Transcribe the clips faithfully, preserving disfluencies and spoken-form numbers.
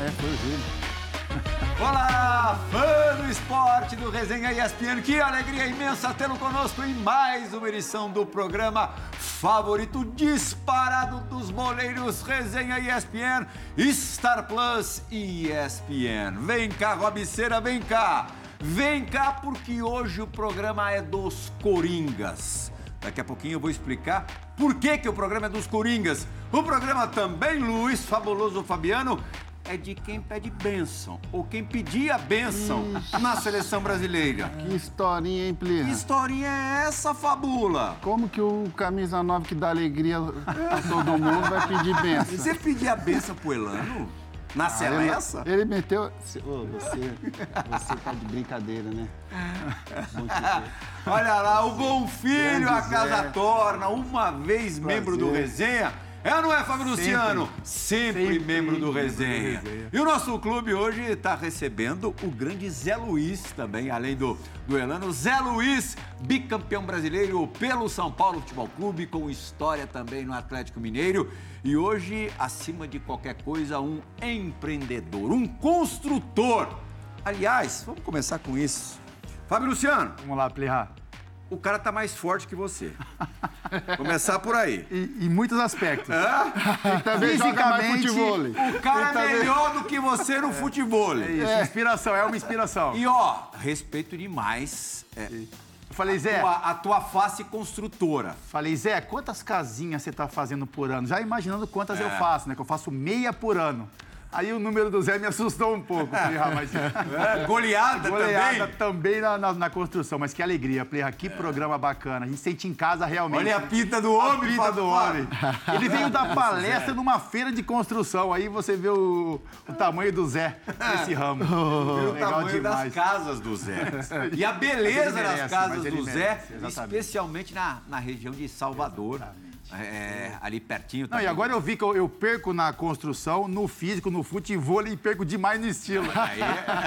foi o Júlio. Olá, fã do esporte do Resenha E S P N, que alegria imensa tê-lo conosco em mais uma edição do programa favorito disparado dos boleiros, Resenha E S P N, Star Plus e E S P N. Vem cá, Robiceira, vem cá. Vem cá porque hoje o programa é dos Coringas. Daqui a pouquinho eu vou explicar por que, que o programa é dos Coringas. O programa também, Luiz Fabuloso Fabiano, é de quem pede bênção, ou quem pedia bênção na seleção brasileira. Que historinha, hein, Plirra? Que historinha é essa, Fabula? Como que o camisa nove que dá alegria a todo mundo vai pedir benção? Você pedia bênção pro Elano? Na Ah, Celessa? Ele, ele meteu... Ô, você, você tá de brincadeira, né? Bom te ver. Olha lá, o Bom Filho, Grande a casa Zé. torna, uma vez membro do Resenha. É ou não é, Fábio Luciano? Sempre, Sempre membro do Resenha. do Resenha. E o nosso clube hoje está recebendo o grande Zé Luiz também, além do, do Elano. Zé Luiz, bicampeão brasileiro pelo São Paulo Futebol Clube, com história também no Atlético Mineiro. E hoje, acima de qualquer coisa, um empreendedor, um construtor. Aliás, vamos começar com isso. Fábio Luciano, Vamos lá, Plirra. o cara tá mais forte que você. Começar por aí. Em muitos aspectos. Ele também joga mais futebol. O cara é melhor do que você no futebol. É isso, inspiração, é uma inspiração. E ó, respeito demais é, Eu falei, a, Zé, tua, a tua face construtora. falei, Zé, quantas casinhas você tá fazendo por ano? Já imaginando quantas É. eu faço, né? Que eu faço meia por ano. Aí o número do Zé me assustou um pouco, Plirra, mas... É, goleada, Goleada também. também na, na, na construção, mas que alegria, Plirra, que programa bacana. A gente sente em casa realmente. Olha a pinta do A homem, pinta Fábio. do homem. Ele veio dar palestra numa feira de construção. Aí você vê o, o tamanho do Zé nesse ramo. Viu o Legal tamanho demais. das casas do Zé. E a beleza Mas ele merece, das casas mas ele do Zé, merece, exatamente. especialmente na, na região de Salvador. É, ali pertinho. Não, e agora eu vi que eu, eu perco na construção, no físico, no futebol e perco demais no estilo. Aí,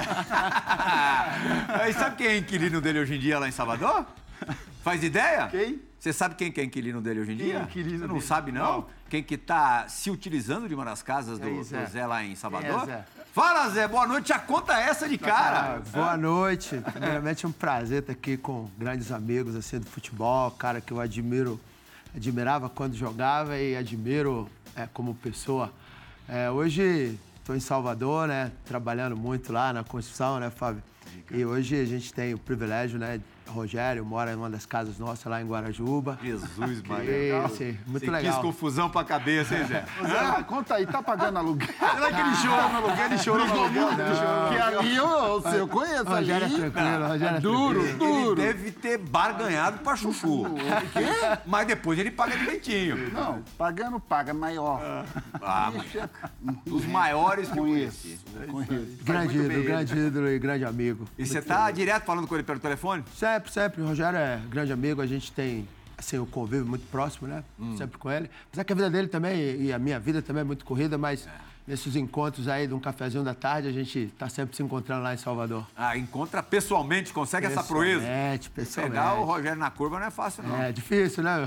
Aí sabe quem é inquilino dele hoje em dia lá em Salvador? Faz ideia? Quem? Você sabe quem que é inquilino dele hoje em Quem dia? é inquilino Você não dele? sabe, não? Não. Quem que tá se utilizando de uma das casas do, E aí, do Zé? Zé lá em Salvador? Quem é, Zé? Fala, Zé, boa noite. Já conta essa de cara. Boa noite. Primeiramente é um prazer estar aqui com grandes amigos assim, do futebol, cara que eu admiro, admirava quando jogava e admiro é, como pessoa. É, hoje estou em Salvador, né, trabalhando muito lá na construção, né, Fábio? E hoje a gente tem o privilégio, né, Rogério mora em uma das casas nossas lá em Guarajuba. Jesus, Maria. Sim, muito Você legal. quis confusão pra cabeça, hein, Zé? Ô, Zé, conta aí, tá pagando aluguel? Será que ele chorou no aluguel? Ele chorou no aluguel? Ele chorou. Que ali eu, eu, eu conheço ali. Rogério é tranquilo, Rogério é Duro, tranquilo. duro. Ele deve ter barganhado pra chuchu. Mas depois ele paga direitinho. Não, pagando paga, maior. Ah, mas dos maiores que eu conheci. Conheço, conheço. Grande muito bem ídolo, grande ídolo e grande amigo. E você tá direto falando com ele pelo telefone? Sempre, sempre. O Rogério é grande amigo, a gente tem assim, o convívio muito próximo, né? Hum. Sempre com ele. Apesar que a vida dele também, e a minha vida também é muito corrida, mas nesses encontros aí de um cafezinho da tarde, a gente tá sempre se encontrando lá em Salvador. Ah, encontra pessoalmente, consegue essa proeza? Pessoalmente, pessoalmente. Pegar o Rogério na curva não é fácil, não. É difícil, né?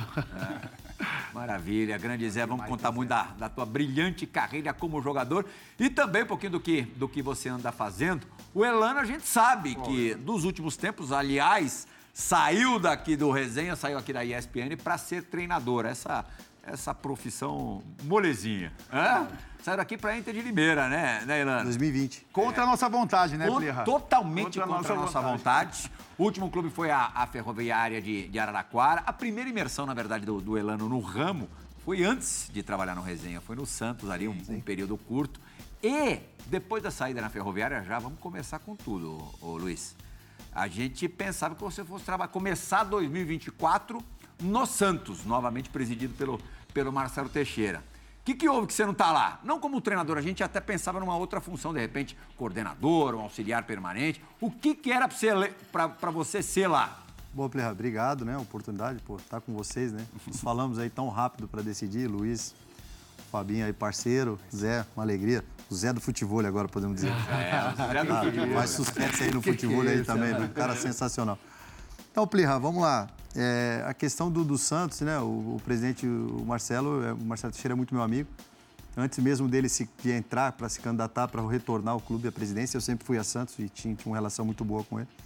Maravilha, grande Zé, vamos contar muito da, da tua brilhante carreira como jogador e também um pouquinho do que, do que você anda fazendo. O Elano, a gente sabe que dos últimos tempos, aliás, saiu daqui do Resenha, saiu aqui da E S P N para ser treinador. Essa, essa profissão molezinha. Hã? Saiu daqui para Inter de Limeira, né, né, Elano? dois mil e vinte. Contra a nossa vontade, né, Com- Plirra? Totalmente Contra a contra, a nossa nossa vontade. O último clube foi a, a Ferroviária de, de Araraquara. A primeira imersão, na verdade, do, do Elano no ramo foi antes de trabalhar no Resenha. Foi no Santos, ali, um, um período curto. E depois da saída na Ferroviária, já vamos começar com tudo, ô, ô, Luiz. A gente pensava que você fosse trabalhar, começar dois mil e vinte e quatro no Santos, novamente presidido pelo, pelo Marcelo Teixeira. O que, que houve que você não está lá? Não como treinador, a gente até pensava numa outra função, de repente, coordenador, um auxiliar permanente. O que, que era para você ser lá? Bom, Plirra, obrigado, né? A oportunidade, pô, estar com vocês, né? Nós falamos aí tão rápido para decidir, Luiz, Fabinho aí, parceiro, Zé, uma alegria. O Zé do futebol agora, podemos dizer. É, já do Ah, futebol. faz suspense aí no futebol aí também, um cara sensacional. Então, Plirra, vamos lá. É, a questão do, do Santos, né? O, o presidente, o Marcelo, é, o Marcelo Teixeira é muito meu amigo. Antes mesmo dele se, de entrar para se candidatar, para retornar ao clube, à presidência, eu sempre fui a Santos e tinha, tinha uma relação muito boa com ele.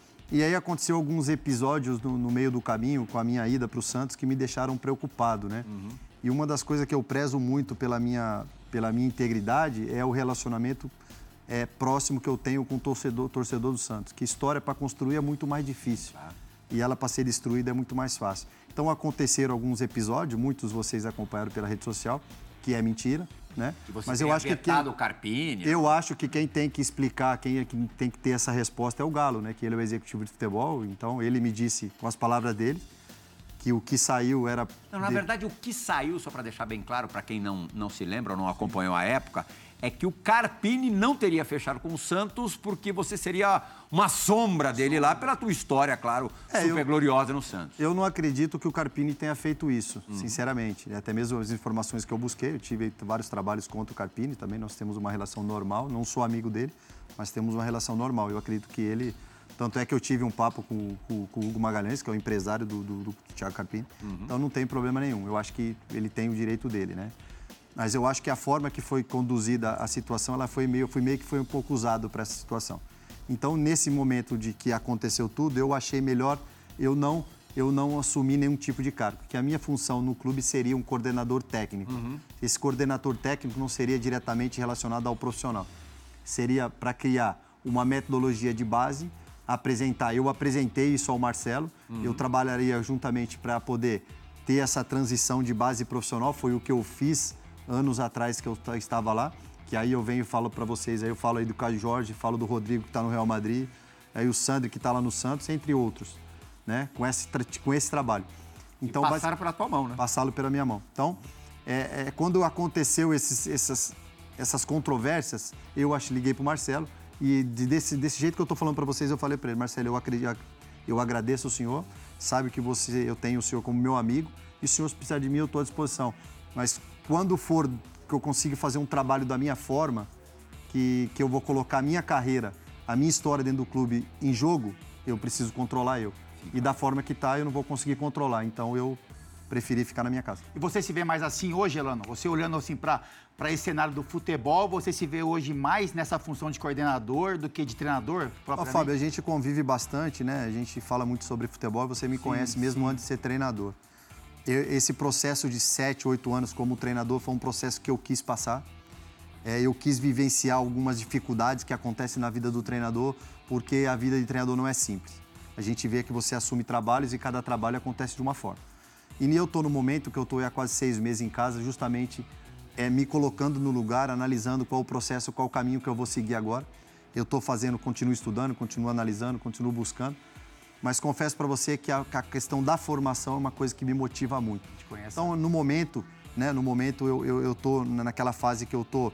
E aí aconteceu alguns episódios no, no meio do caminho, com a minha ida para o Santos, que me deixaram preocupado, né? Uhum. E uma das coisas que eu prezo muito pela minha, pela minha integridade é o relacionamento é, próximo que eu tenho com o torcedor, torcedor do Santos. Que história para construir é muito mais difícil. Ah. E ela para ser destruída é muito mais fácil. Então aconteceram alguns episódios, muitos vocês acompanharam pela rede social, que é mentira, né? Que você Mas tem eu acho que quem, o Carpini. eu acho que quem tem que explicar, quem é que tem que ter essa resposta é o Galo, né? Que ele é o executivo de futebol. Então ele me disse, com as palavras dele, que o que saiu era... Não, na de... verdade, o que saiu, só para deixar bem claro para quem não, não se lembra ou não acompanhou a época, é que o Carpini não teria fechado com o Santos porque você seria uma sombra dele lá pela tua história, claro, é, super eu, gloriosa no Santos. Eu não acredito que o Carpini tenha feito isso, uhum. sinceramente. Até mesmo as informações que eu busquei, eu tive vários trabalhos contra o Carpini também, nós temos uma relação normal, não sou amigo dele, mas temos uma relação normal. Eu acredito que ele... Tanto é que eu tive um papo com, com, com o Hugo Magalhães, que é o empresário do, do, do Thiago Carpini, uhum. então não tem problema nenhum. Eu acho que ele tem o direito dele, né? Mas eu acho que a forma que foi conduzida a situação, ela foi meio, foi meio que foi um pouco usado para essa situação. Então, nesse momento de que aconteceu tudo, eu achei melhor eu não, eu não assumir nenhum tipo de cargo, porque a minha função no clube seria um coordenador técnico. Uhum. Esse coordenador técnico não seria diretamente relacionado ao profissional. Seria para criar uma metodologia de base, apresentar. Eu apresentei isso ao Marcelo, uhum. eu trabalharia juntamente para poder ter essa transição de base profissional, foi o que eu fiz anos atrás que eu estava lá, que aí eu venho e falo para vocês, aí eu falo aí do Caio Jorge, falo do Rodrigo que está no Real Madrid, aí o Sandro que está lá no Santos, entre outros, né? Com esse, com esse trabalho. Então, e passaram pela tua mão, né? Passaram pela minha mão. Então, é, é, quando aconteceu esses, essas, essas controvérsias, eu acho, liguei para o Marcelo e de, desse, desse jeito que eu estou falando para vocês, eu falei para ele, Marcelo, eu, acredito, eu agradeço o senhor, sabe que você, eu tenho o senhor como meu amigo e se o senhor precisar de mim, eu estou à disposição. Mas quando for que eu consiga fazer um trabalho da minha forma, que, que eu vou colocar a minha carreira, a minha história dentro do clube em jogo, eu preciso controlar eu. E da forma que está, eu não vou conseguir controlar. Então, eu preferi ficar na minha casa. E você se vê mais assim hoje, Elano? Você olhando assim para esse cenário do futebol, você se vê hoje mais nessa função de coordenador do que de treinador? Ó, Fábio, a gente convive bastante, né? A gente fala muito sobre futebol, você me conhece sim, mesmo sim. antes de ser treinador. Esse processo de sete, oito anos como treinador foi um processo que eu quis passar. É, eu quis vivenciar algumas dificuldades que acontecem na vida do treinador, porque a vida de treinador não é simples. A gente vê que você assume trabalhos e cada trabalho acontece de uma forma. E eu estou no momento que eu estou há quase seis meses em casa, justamente é, me colocando no lugar, analisando qual o processo, qual o caminho que eu vou seguir agora. Eu estou fazendo, continuo estudando, continuo analisando, continuo buscando. Mas confesso para você que a, que a questão da formação é uma coisa que me motiva muito. Então, no momento, né, no momento eu estou naquela fase que eu estou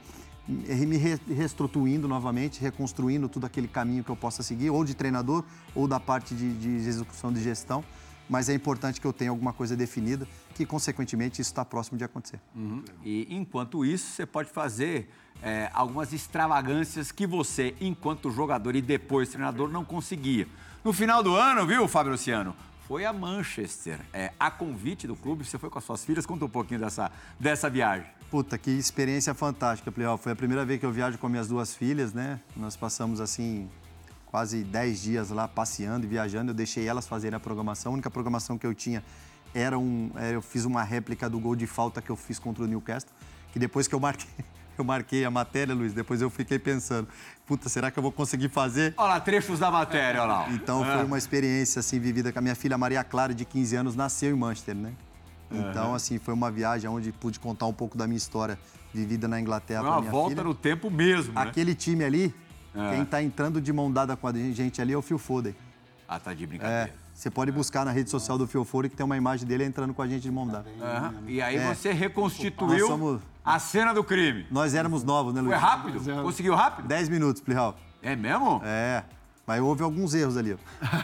me reestruturando novamente, reconstruindo tudo aquele caminho que eu possa seguir, ou de treinador, ou da parte de, de execução de gestão. Mas é importante que eu tenha alguma coisa definida, que, consequentemente, isso está próximo de acontecer. Uhum. E, enquanto isso, você pode fazer é, algumas extravagâncias que você, enquanto jogador e depois treinador, não conseguia. No final do ano, viu, Fábio Luciano? Foi a Manchester, é, a convite do clube, você foi com as suas filhas, conta um pouquinho dessa, dessa viagem. Puta, que experiência fantástica, Plihal. Foi a primeira vez que eu viajo com minhas duas filhas, né? Nós passamos, assim, quase dez dias lá passeando e viajando, eu deixei elas fazerem a programação, a única programação que eu tinha era um... eu fiz uma réplica do gol de falta que eu fiz contra o Newcastle, que depois que eu marquei... Eu marquei a matéria, Luiz, depois eu fiquei pensando, puta, será que eu vou conseguir fazer? Olha lá, trechos da matéria, olha lá. Então, é. foi uma experiência, assim, vivida com a minha filha Maria Clara, de quinze anos, nasceu em Manchester, né? Então, uhum. assim, foi uma viagem onde pude contar um pouco da minha história vivida na Inglaterra para minha filha. Uma volta no tempo mesmo, né? Aquele time ali, é. quem tá entrando de mão dada com a gente ali é o Phil Foden. Ah, tá de brincadeira. É. Você pode buscar na rede social do Phil Foden, que tem uma imagem dele entrando com a gente de mão dada. Uhum. E aí é. você reconstituiu somos... a cena do crime. Nós éramos novos, né, Luiz? Foi rápido? Conseguiu rápido? Dez minutos, Plihal. É mesmo? É. Mas houve alguns erros ali.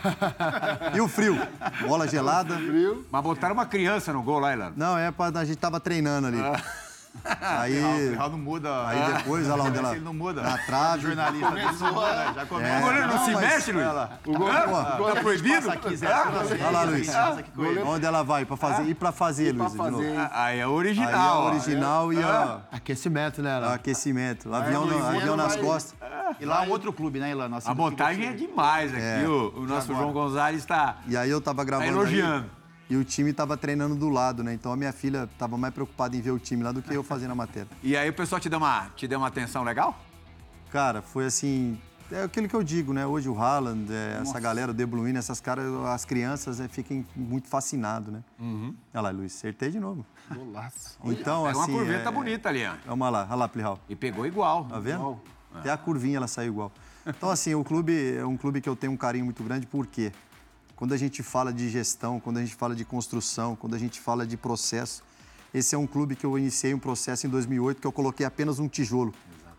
E o frio? Bola gelada. Frio. Mas botaram uma criança no gol lá, Elano? Não, é pra... a gente tava treinando ali. Ah. Aí, O não muda. aí depois, olha lá onde ela... Ele não muda. Na trave. Jornalista dele não muda. Já começa. O goleiro não, Não, se mas- mexe, Luiz? Olha lá. O gol, ó, Tá proibido? Aqui, Zé, olha lá, Luiz. Com ele. Onde ela vai? Pra fazer, ir pra fazer, Luiz. de novo. Aí é Aí original. é a ó. original e a, Aquecimento, né, a Léo? aquecimento. Avião, no- Luizinho avião nas vai- costas. E lá um outro clube, né, Ilana? A montagem é demais aqui. O, o nosso João Gonzalez está E aí eu tava gravando elogiando. aí, e o time tava treinando do lado, né? Então a minha filha tava mais preocupada em ver o time lá do que eu fazendo a matéria. E aí o pessoal te deu uma, te deu uma atenção legal? Cara, foi assim... É aquilo que eu digo, né? Hoje o Haaland, é, essa galera, o De Bruyne, essas caras, as crianças é, ficam muito fascinadas, né? Olha lá, Luiz, acertei de novo. Golaço. Então, É uma assim... curveta é- bonita ali, ó. Vamos lá, olha lá, Plihal. E pegou igual. Tá vendo? Até a curvinha ela saiu igual. Então, assim, o clube é um clube que eu tenho um carinho muito grande, por quê? Quando a gente fala de gestão, quando a gente fala de construção, quando a gente fala de processo, esse é um clube que eu iniciei um processo em dois mil e oito que eu coloquei apenas um tijolo.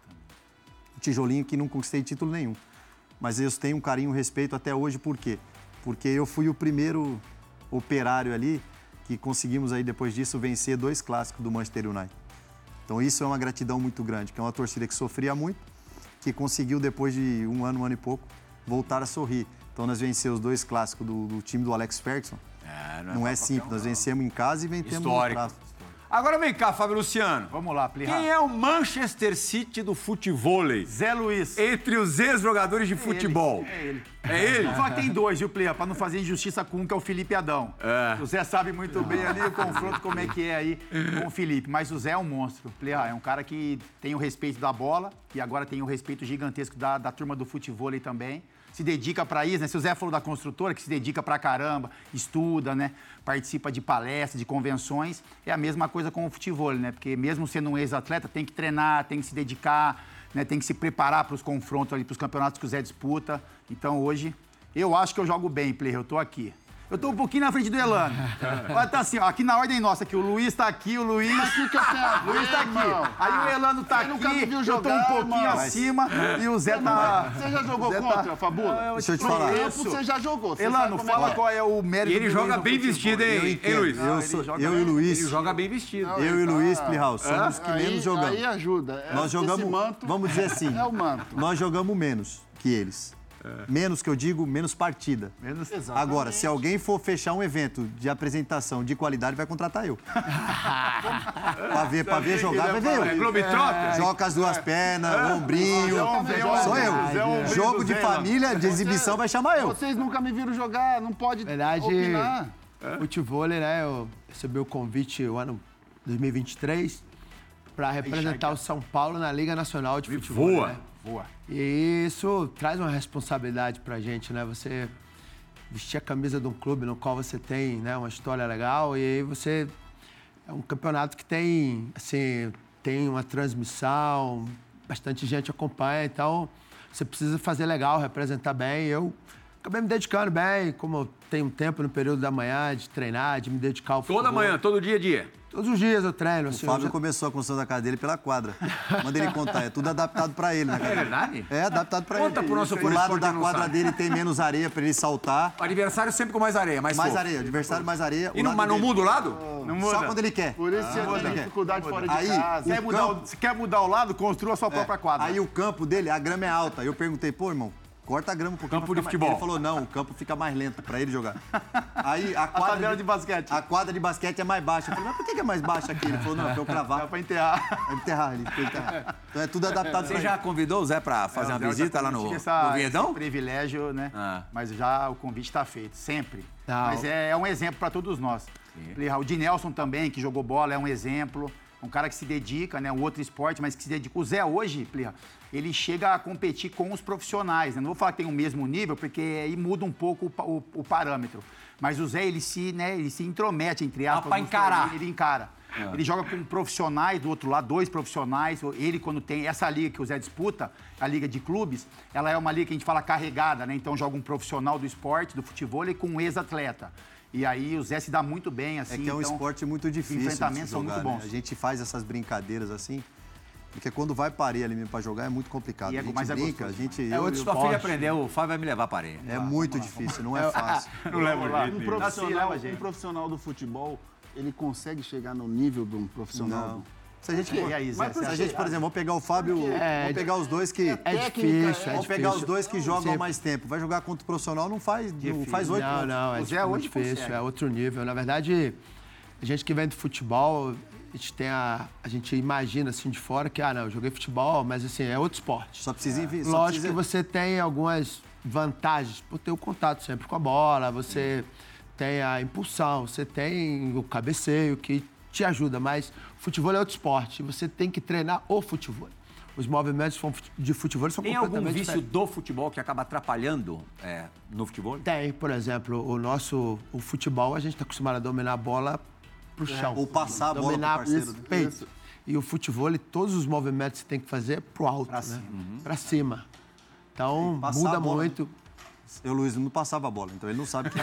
Um tijolinho que não conquistei título nenhum. Mas eu tenho um carinho e um respeito até hoje, por quê? Porque eu fui o primeiro operário ali que conseguimos aí, depois disso, vencer dois clássicos do Manchester United. Então isso é uma gratidão muito grande, que é uma torcida que sofria muito, que conseguiu, depois de um ano, um ano e pouco, voltar a sorrir. Então nós vencemos os dois clássicos do, do time do Alex Ferguson. É, Não é simples, nós vencemos em casa e vencemos no Histórico. clássico. Agora vem cá, Fábio Luciano. Vamos lá, Plihal. Quem é o Manchester City do futevôlei? Zé Luiz. Entre os ex-jogadores de futebol. É ele. É ele? Vou falar que tem dois, viu, Plihal? Pra não fazer injustiça com um, que é o Felipe Adão. É. O Zé sabe muito bem ali o confronto, como é que é aí com o Felipe. Mas o Zé é um monstro, Plihal. É um cara que tem o respeito da bola e agora tem o respeito gigantesco da, da turma do futevôlei também. Se dedica pra isso, né? Se o Zé falou da construtora, que se dedica pra caramba, estuda, né? Participa de palestras, de convenções. É a mesma coisa com o futevôlei, né? Porque mesmo sendo um ex-atleta, tem que treinar, tem que se dedicar, né? Tem que se preparar para os confrontos ali, para os campeonatos que o Zé disputa. Então hoje, eu acho que eu jogo bem, player. Eu tô aqui. Eu tô um pouquinho na frente do Elano. Olha, tá assim, ó, aqui na ordem nossa, aqui o Luiz tá aqui, o Luiz... Aqui que eu tenho a ver, Luiz tá aqui. irmão. Aí o Elano tá Você aqui, nunca me viu eu tô jogar, um pouquinho irmão. acima e o Zé tá... Você já jogou Zé tá- contra, Fabula? Deixa eu te No falar. campo você já jogou. Você Elano, sabe como é fala que é. qual é o mérito E ele do joga Luiz no bem futebol. vestido, hein, Eu hein, entendo. Luiz? Eu, ele sou, joga eu e bem. o Luiz, Ele joga bem vestido. Não, eu e o ele Luiz, tá- Plihal, somos os que Aí- menos jogamos. Aí ajuda. É, Nós jogamos, esse manto vamos dizer assim, é o manto. nós jogamos menos que eles. Menos que eu digo, menos partida. Menos... Exatamente. Agora, se alguém for fechar um evento de apresentação de qualidade, vai contratar eu. pra ver, pra ver jogar, vai ver É eu. Globetrotter? Joga com as duas pernas, ombrinho. Zé é um- Sou Zé é um- Zé é um eu. ombrinho Jogo do de Zé, família, de exibição, vai chamar eu. Vocês nunca me viram jogar, não pode Verdade. opinar. Futevôlei, né? Eu recebi o convite o ano dois mil e vinte e três para representar o São Paulo na Liga Nacional de Futebol. voa. Né? Boa. E isso traz uma responsabilidade pra gente, né? Você vestir a camisa de um clube no qual você tem, né, uma história legal e aí você é um campeonato que tem, assim, tem uma transmissão, bastante gente acompanha, então você precisa fazer legal, representar bem. Eu acabei me dedicando bem, como eu tenho tempo no período da manhã de treinar, de me dedicar ao futebol. Toda manhã, todo dia a dia. Todos os dias eu treino. O Assim, Fábio eu já- começou a construção da casa dele pela quadra. Manda ele contar, é tudo adaptado pra ele, né, cara? É verdade? É adaptado pra ele. Conta pro nosso O fã lado esporte da que não quadra sabe. dele tem menos areia pra ele saltar. Adversário sempre com mais areia, mais, Mais fofo. areia, adversário mais areia. E o não, lado mas não dele- muda o lado? Não muda. Só quando ele quer. Por isso você muda. tem dificuldade fora de Aí, casa. Quer o mudar, o, campo- se quer mudar o lado, construa a sua própria quadra. Aí o campo dele, a grama é alta. Eu perguntei, pô, irmão, corta a grama um pouquinho. Campo pra de ficar mais- futebol. Ele falou, não, o campo fica mais lento pra ele jogar. Aí a a quadra, tabela de basquete. a quadra de basquete é mais baixa. Eu falei, mas por que que é mais baixa aqui? Ele falou, não, é pra eu Dá cravar. pra enterrar. Pra enterrar, ele foi enterrar. Então é tudo adaptado Você pra já ele. convidou o Zé pra fazer É, uma o Zé visita já lá no, tive essa- no Vinhedão? esse privilégio, né? Ah. Mas já o convite está feito, sempre. Não. Mas é, é um exemplo para todos nós. O Dinelson também, que jogou bola, é um exemplo. Um cara que se dedica, né? Um outro esporte, mas que se dedica. O Zé hoje, Plirra, ele chega a competir com os profissionais, né? Não vou falar que tem o mesmo nível, porque aí muda um pouco o, pa- o- o parâmetro. Mas o Zé, ele se, né, ele se intromete, entre aspas. pra nos encarar. torneios, Ele encara. Ele joga com profissionais do outro lado, dois profissionais. Ele, quando tem essa liga que o Zé disputa, a liga de clubes, ela é uma liga que a gente fala carregada, né? Então joga um profissional do esporte, do futebol, com um ex-atleta. E aí o Zé se dá muito bem, assim. É que é um então, esporte muito difícil de se enfrentamentos são jogar, muito né? bons. A gente faz essas brincadeiras assim, porque quando vai pareia ali mesmo pra jogar é muito complicado. E é- a gente mas é brinca, a gostoso. gente... É eu- outro eu- sua filha aprendeu, o Fábio vai me levar para areia. É muito difícil, não é fácil. Não leva lá. jeito Um nenhum. profissional, leva jeito. um profissional do futebol, ele consegue chegar no nível de um profissional? Não. Se a gente, E aí, Zé? se a gente, por exemplo, vou pegar o Fábio, É, vou pegar os dois que... É difícil, é Vamos pegar os difícil. dois que jogam há Sim. mais tempo. Vai jogar contra o profissional, não faz, não faz oito Não, pontos. não, é O Zé muito hoje difícil, consegue. é outro nível. Na verdade, a gente que vem do futebol, a gente tem a... A gente imagina, assim, de fora que, ah, não, eu joguei futebol, mas, assim, é outro esporte. Só precisa... É. Só Lógico precisa... que você tem algumas vantagens por ter o contato sempre com a bola, você tem a impulsão, você tem o cabeceio que te ajuda, mas futebol é outro esporte. Você tem que treinar o futebol. Os movimentos de futebol são Tem algum completamente vício diferentes. do futebol que acaba atrapalhando é, no futebol? Tem, por exemplo, o nosso o futebol, a gente está acostumado a dominar a bola pro chão. Ou passar a bola pro dominar parceiro, pro né? peito. E o futebol, todos os movimentos que você tem que fazer é pro alto, Pra né? cima. Pra cima. Então, Passar muda a bola, muito. Eu, Luiz, não passava a bola, então ele não sabe o que é.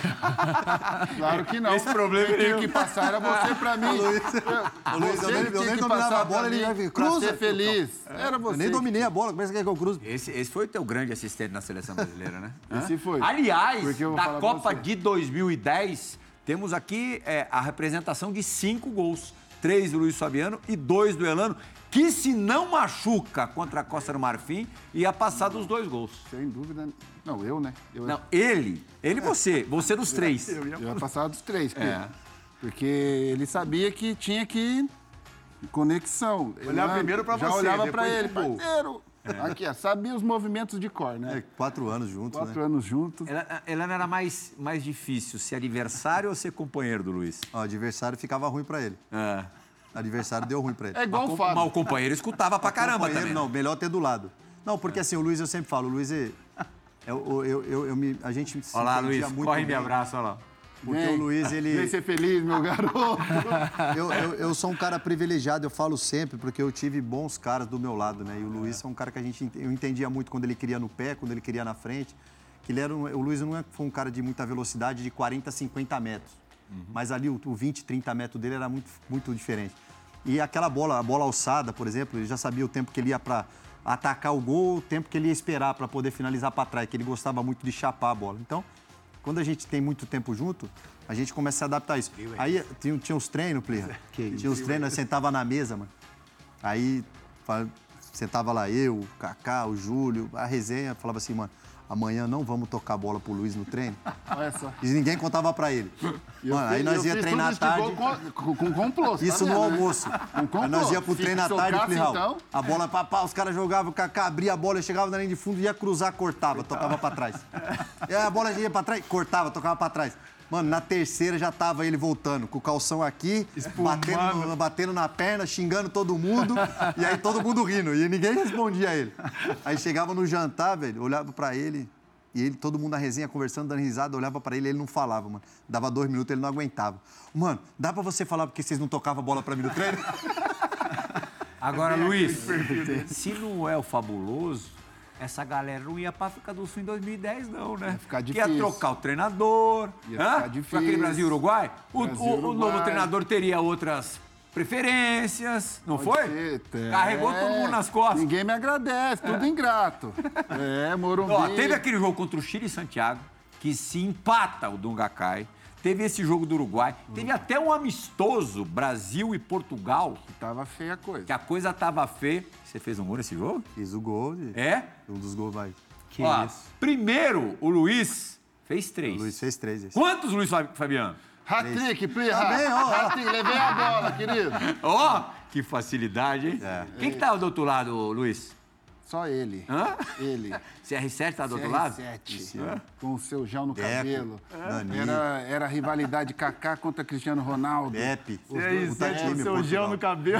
Claro que não. Esse problema Quem tinha eu- que passar era você pra mim. Ô, Luiz, Você eu nem- que eu tinha nem que dominava passar a bola, pra ele mim já vi- pra cruza. ser feliz. Era você. Eu nem dominei a bola, como é que você quer que eu cruze? Esse, esse foi o teu grande assistente na seleção brasileira, né? Hã? Esse foi. Aliás, Porque eu vou da falar pra Copa você. de dois mil e dez, temos aqui é, a representação de cinco gols. Três do Luiz Fabiano e dois do Elano, que se não machuca contra a Costa do Marfim, ia passar dos dois gols. Sem dúvida. Não, eu, né? Eu, Não, ele, ele e você, você dos três. eu ia passar dos três. Porque, É. porque ele sabia que tinha que conexão. Olhar Ele primeiro pra já você, olhava pra depois ele. pro gol. Parceiro. Aqui, ó, sabia os movimentos de cor, né? É, quatro anos juntos, Quatro né? anos juntos. Ela- Elano era mais, mais difícil, ser adversário ou ser companheiro do Luiz? Ó, o adversário ficava ruim pra ele. É. O adversário deu ruim pra ele. É igual Mas o com- mas o Fábio. companheiro escutava pra caramba Companheiro, também. não, melhor ter do lado. Não, porque assim, o Luiz, eu sempre falo, o Luiz, é, eu, eu, eu, eu me, a gente se Olha lá, entendia Luiz, muito corre e me bem, abraça, olha lá. Porque Vem. o Luiz, Vem ele... ser feliz, meu garoto. Eu, eu, eu sou um cara privilegiado, eu falo sempre, porque eu tive bons caras do meu lado, né? E o Luiz é um cara que a gente, ent- eu entendia muito quando ele queria no pé, quando ele queria na frente. Que ele era um- o Luiz não é- foi um cara de muita velocidade, de quarenta, cinquenta metros. Mas ali o, o vinte, trinta metros dele era muito, muito diferente. E aquela bola, a bola alçada, por exemplo, ele já sabia o tempo que ele ia para atacar o gol, o tempo que ele ia esperar para poder finalizar para trás, que ele gostava muito de chapar a bola. Então, quando a gente tem muito tempo junto, a gente começa a se adaptar a isso. Aí tinha, tinha os treinos, Plirra. Tinha os treinos, nós sentava na mesa, mano. Aí fa- sentava lá eu, o Kaká, o Júlio, a resenha, falava assim, mano, amanhã não vamos tocar a bola pro Luiz no treino. Olha só. E ninguém contava pra ele. E eu Mano, aí fiz- nós eu ia fiz treinar à tudo isso de tarde. gol Com, com complô, Isso tá no vendo, né? almoço. complô. Aí nós ia pro Se treino à tarde, socasse, Plirral. então. A bola, papá, os caras jogavam, o Kaká abria a bola, eu chegava na linha de fundo, ia cruzar, cortava, tocava pra trás. E aí a bola ia pra trás, cortava, tocava pra trás. Mano, na terceira já tava ele voltando, com o calção aqui, batendo, no- batendo na perna, xingando todo mundo, e aí todo mundo rindo, e ninguém respondia a ele. Aí chegava no jantar, velho, olhava pra ele, e ele, todo mundo na resenha, conversando, dando risada, olhava pra ele, ele não falava, mano. Dava dois minutos, ele não aguentava. Mano, dá pra você falar porque vocês não tocavam a bola pra mim no treino? Agora, Luiz, se não é o fabuloso, essa galera não ia pra África do Sul em dois mil e dez, não, né? Ia ficar Ia difícil. trocar o treinador. Ia hã? ficar difícil. Com aquele Brasil-Uruguai. O, Brasil, o- o novo Uruguai. treinador teria outras preferências, não Pode foi? ser, é. Carregou todo mundo nas costas. Ninguém me agradece, tudo ingrato. É, Morumbi. Ó, teve aquele jogo contra o Chile e Santiago, que se empata o Dunga cai. Teve esse jogo do Uruguai. Teve até um amistoso, Brasil e Portugal, Tava feia a coisa. que a coisa tava feia. Você fez um gol nesse jogo? Fiz o gol, de- É? um dos gols vai. Que Ó, isso. primeiro, o Luiz fez três. O Luiz fez três. esse. Quantos, Luiz Fa- Fabiano? Hat-trick, Plirra. Tá bem, ó, ó. Hat-trick, levei a bola, querido. Ó, que facilidade, hein? É. Quem que tava do outro lado, Luiz? Só ele. Hã? Ele. C R sete tá do outro lado? C R sete, com o seu Jão no Deco, cabelo. Dani. Era, era a rivalidade Kaká contra Cristiano Ronaldo. Pepe. Os dois- Puta é, time, Seu Gel no Portugal. cabelo.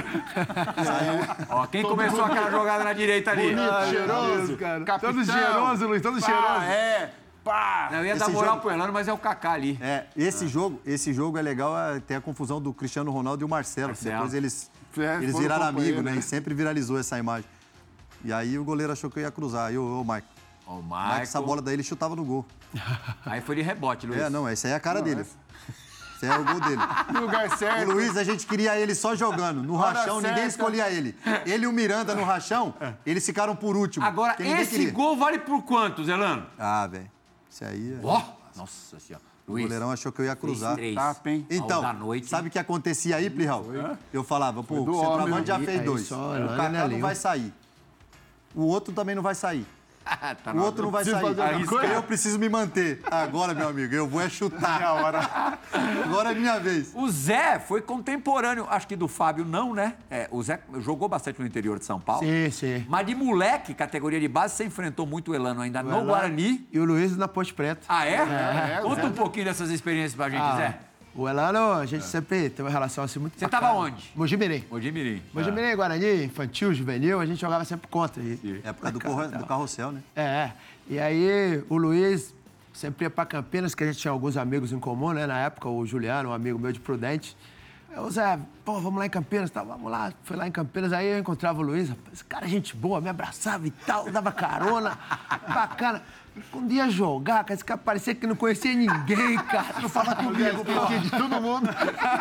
Ó, quem começou aquela jogada na direita ali? Bonito, cheiroso, cara. capitão. Todo cheiroso, Luiz, todo Pá, cheiroso. é, pá. Não, eu ia dar Esse moral jogo- pro Elano, mas é o Kaká ali. É, esse, jogo, esse jogo é legal, é, tem a confusão do Cristiano Ronaldo e o Marcelo. Marcelo. Depois eles, É, eles foram viraram amigos, companheiros, né? né? E sempre viralizou essa imagem. E aí o goleiro achou que eu ia cruzar. Aí o Mike. Ó, o Mike, Michael. essa bola daí ele chutava no gol. Aí foi de rebote, Luiz. É, não, essa aí é a cara dele. Esse aí é o gol dele. No lugar O certo. Luiz, a gente queria ele só jogando. No Hora rachão, ninguém certa. escolhia ele. Ele e o Miranda no rachão, eles ficaram por último. Agora, porque ninguém esse queria. gol vale por quantos, Elano? Ah, velho. Isso aí é... Ó, nossa senhora. O goleirão achou que eu ia cruzar. Três. Tapa, hein? Então, da noite. sabe o que acontecia aí, Plihal? Eu falava, pô, do o homem, centroavante já né? fez Aí dois. só O Elano e Kaká não Nelinho. vai sair. O outro também não vai sair. Tá O outro não vai Preciso sair. fazer alguma coisa? Eu preciso me manter. Agora, meu amigo, eu vou é chutar. Agora é minha vez. O Zé foi contemporâneo, acho que do Fábio não, né? É, o Zé jogou bastante no interior de São Paulo. Sim, sim. Mas de moleque, categoria de base, você enfrentou muito o Elano ainda no Guarani. E o Luiz na Ponte Preta. Ah, é? é, Conta Zé. um pouquinho dessas experiências pra gente, Ah, Zé. o Elano, a gente sempre teve uma relação assim muito Você tava onde? Mojimirim. Mojimirim. Mojimirim, Guarani, infantil, juvenil, a gente jogava sempre contra. E, Época do, corro- do carrossel, né? é, é. E aí o Luiz sempre ia pra Campinas, que a gente tinha alguns amigos em comum, né? Na época, o Juliano, um amigo meu de Prudente. Eu, Zé, pô, vamos lá em Campinas, tá? Vamos lá. Fui lá em Campinas, aí eu encontrava o Luiz, rapaz, esse cara é gente boa, me abraçava e tal, dava carona, bacana. Quando ia jogar, cara, esse cara parecia que não conhecia ninguém, cara. Não fala comigo, pô. De todo mundo.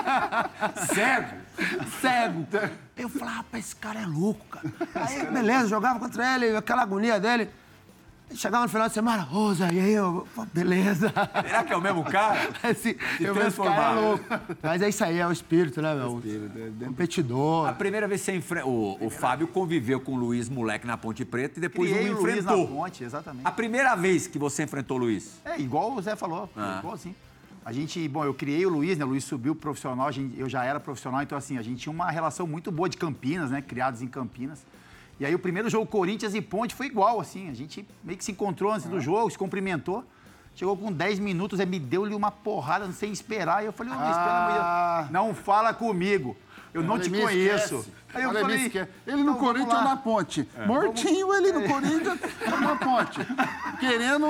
Cego? Cego. Eu falava, rapaz, esse cara é louco, cara. Aí, beleza, jogava contra ele, aquela agonia dele. Chegava no final de semana, ô, Zé, e aí, eu, pô, beleza. Será que é o mesmo cara? Assim, eu vejo esse transformar. cara é louco. Mas é isso aí, é o espírito, né, meu? Competidor. A primeira vez que você enfre... o, o Fábio conviveu com o Luiz, moleque, na Ponte Preta, e depois Criei o o Luiz na enfrentou. ponte, exatamente. A primeira vez que você enfrentou o Luiz? É, igual o Zé falou, Ah. igual assim. A gente, bom, eu criei o Luiz, né? O Luiz subiu profissional, a gente- eu já era profissional, então assim, a gente tinha uma relação muito boa de Campinas, né? Criados em Campinas. E aí o primeiro jogo Corinthians e Ponte foi igual, assim. A gente meio que se encontrou antes do jogo, se cumprimentou. Chegou com dez minutos, aí me deu-lhe uma porrada sem esperar. E eu falei, ô Luiz, pelo amor de Deus, não fala comigo. Eu não te Me conheço. esquece. Aí eu Olha, me falei, esquece. Ele no então, vamos Corinthians lá. ou na ponte. Mortinho ele no Corinthians ou na ponte. Querendo.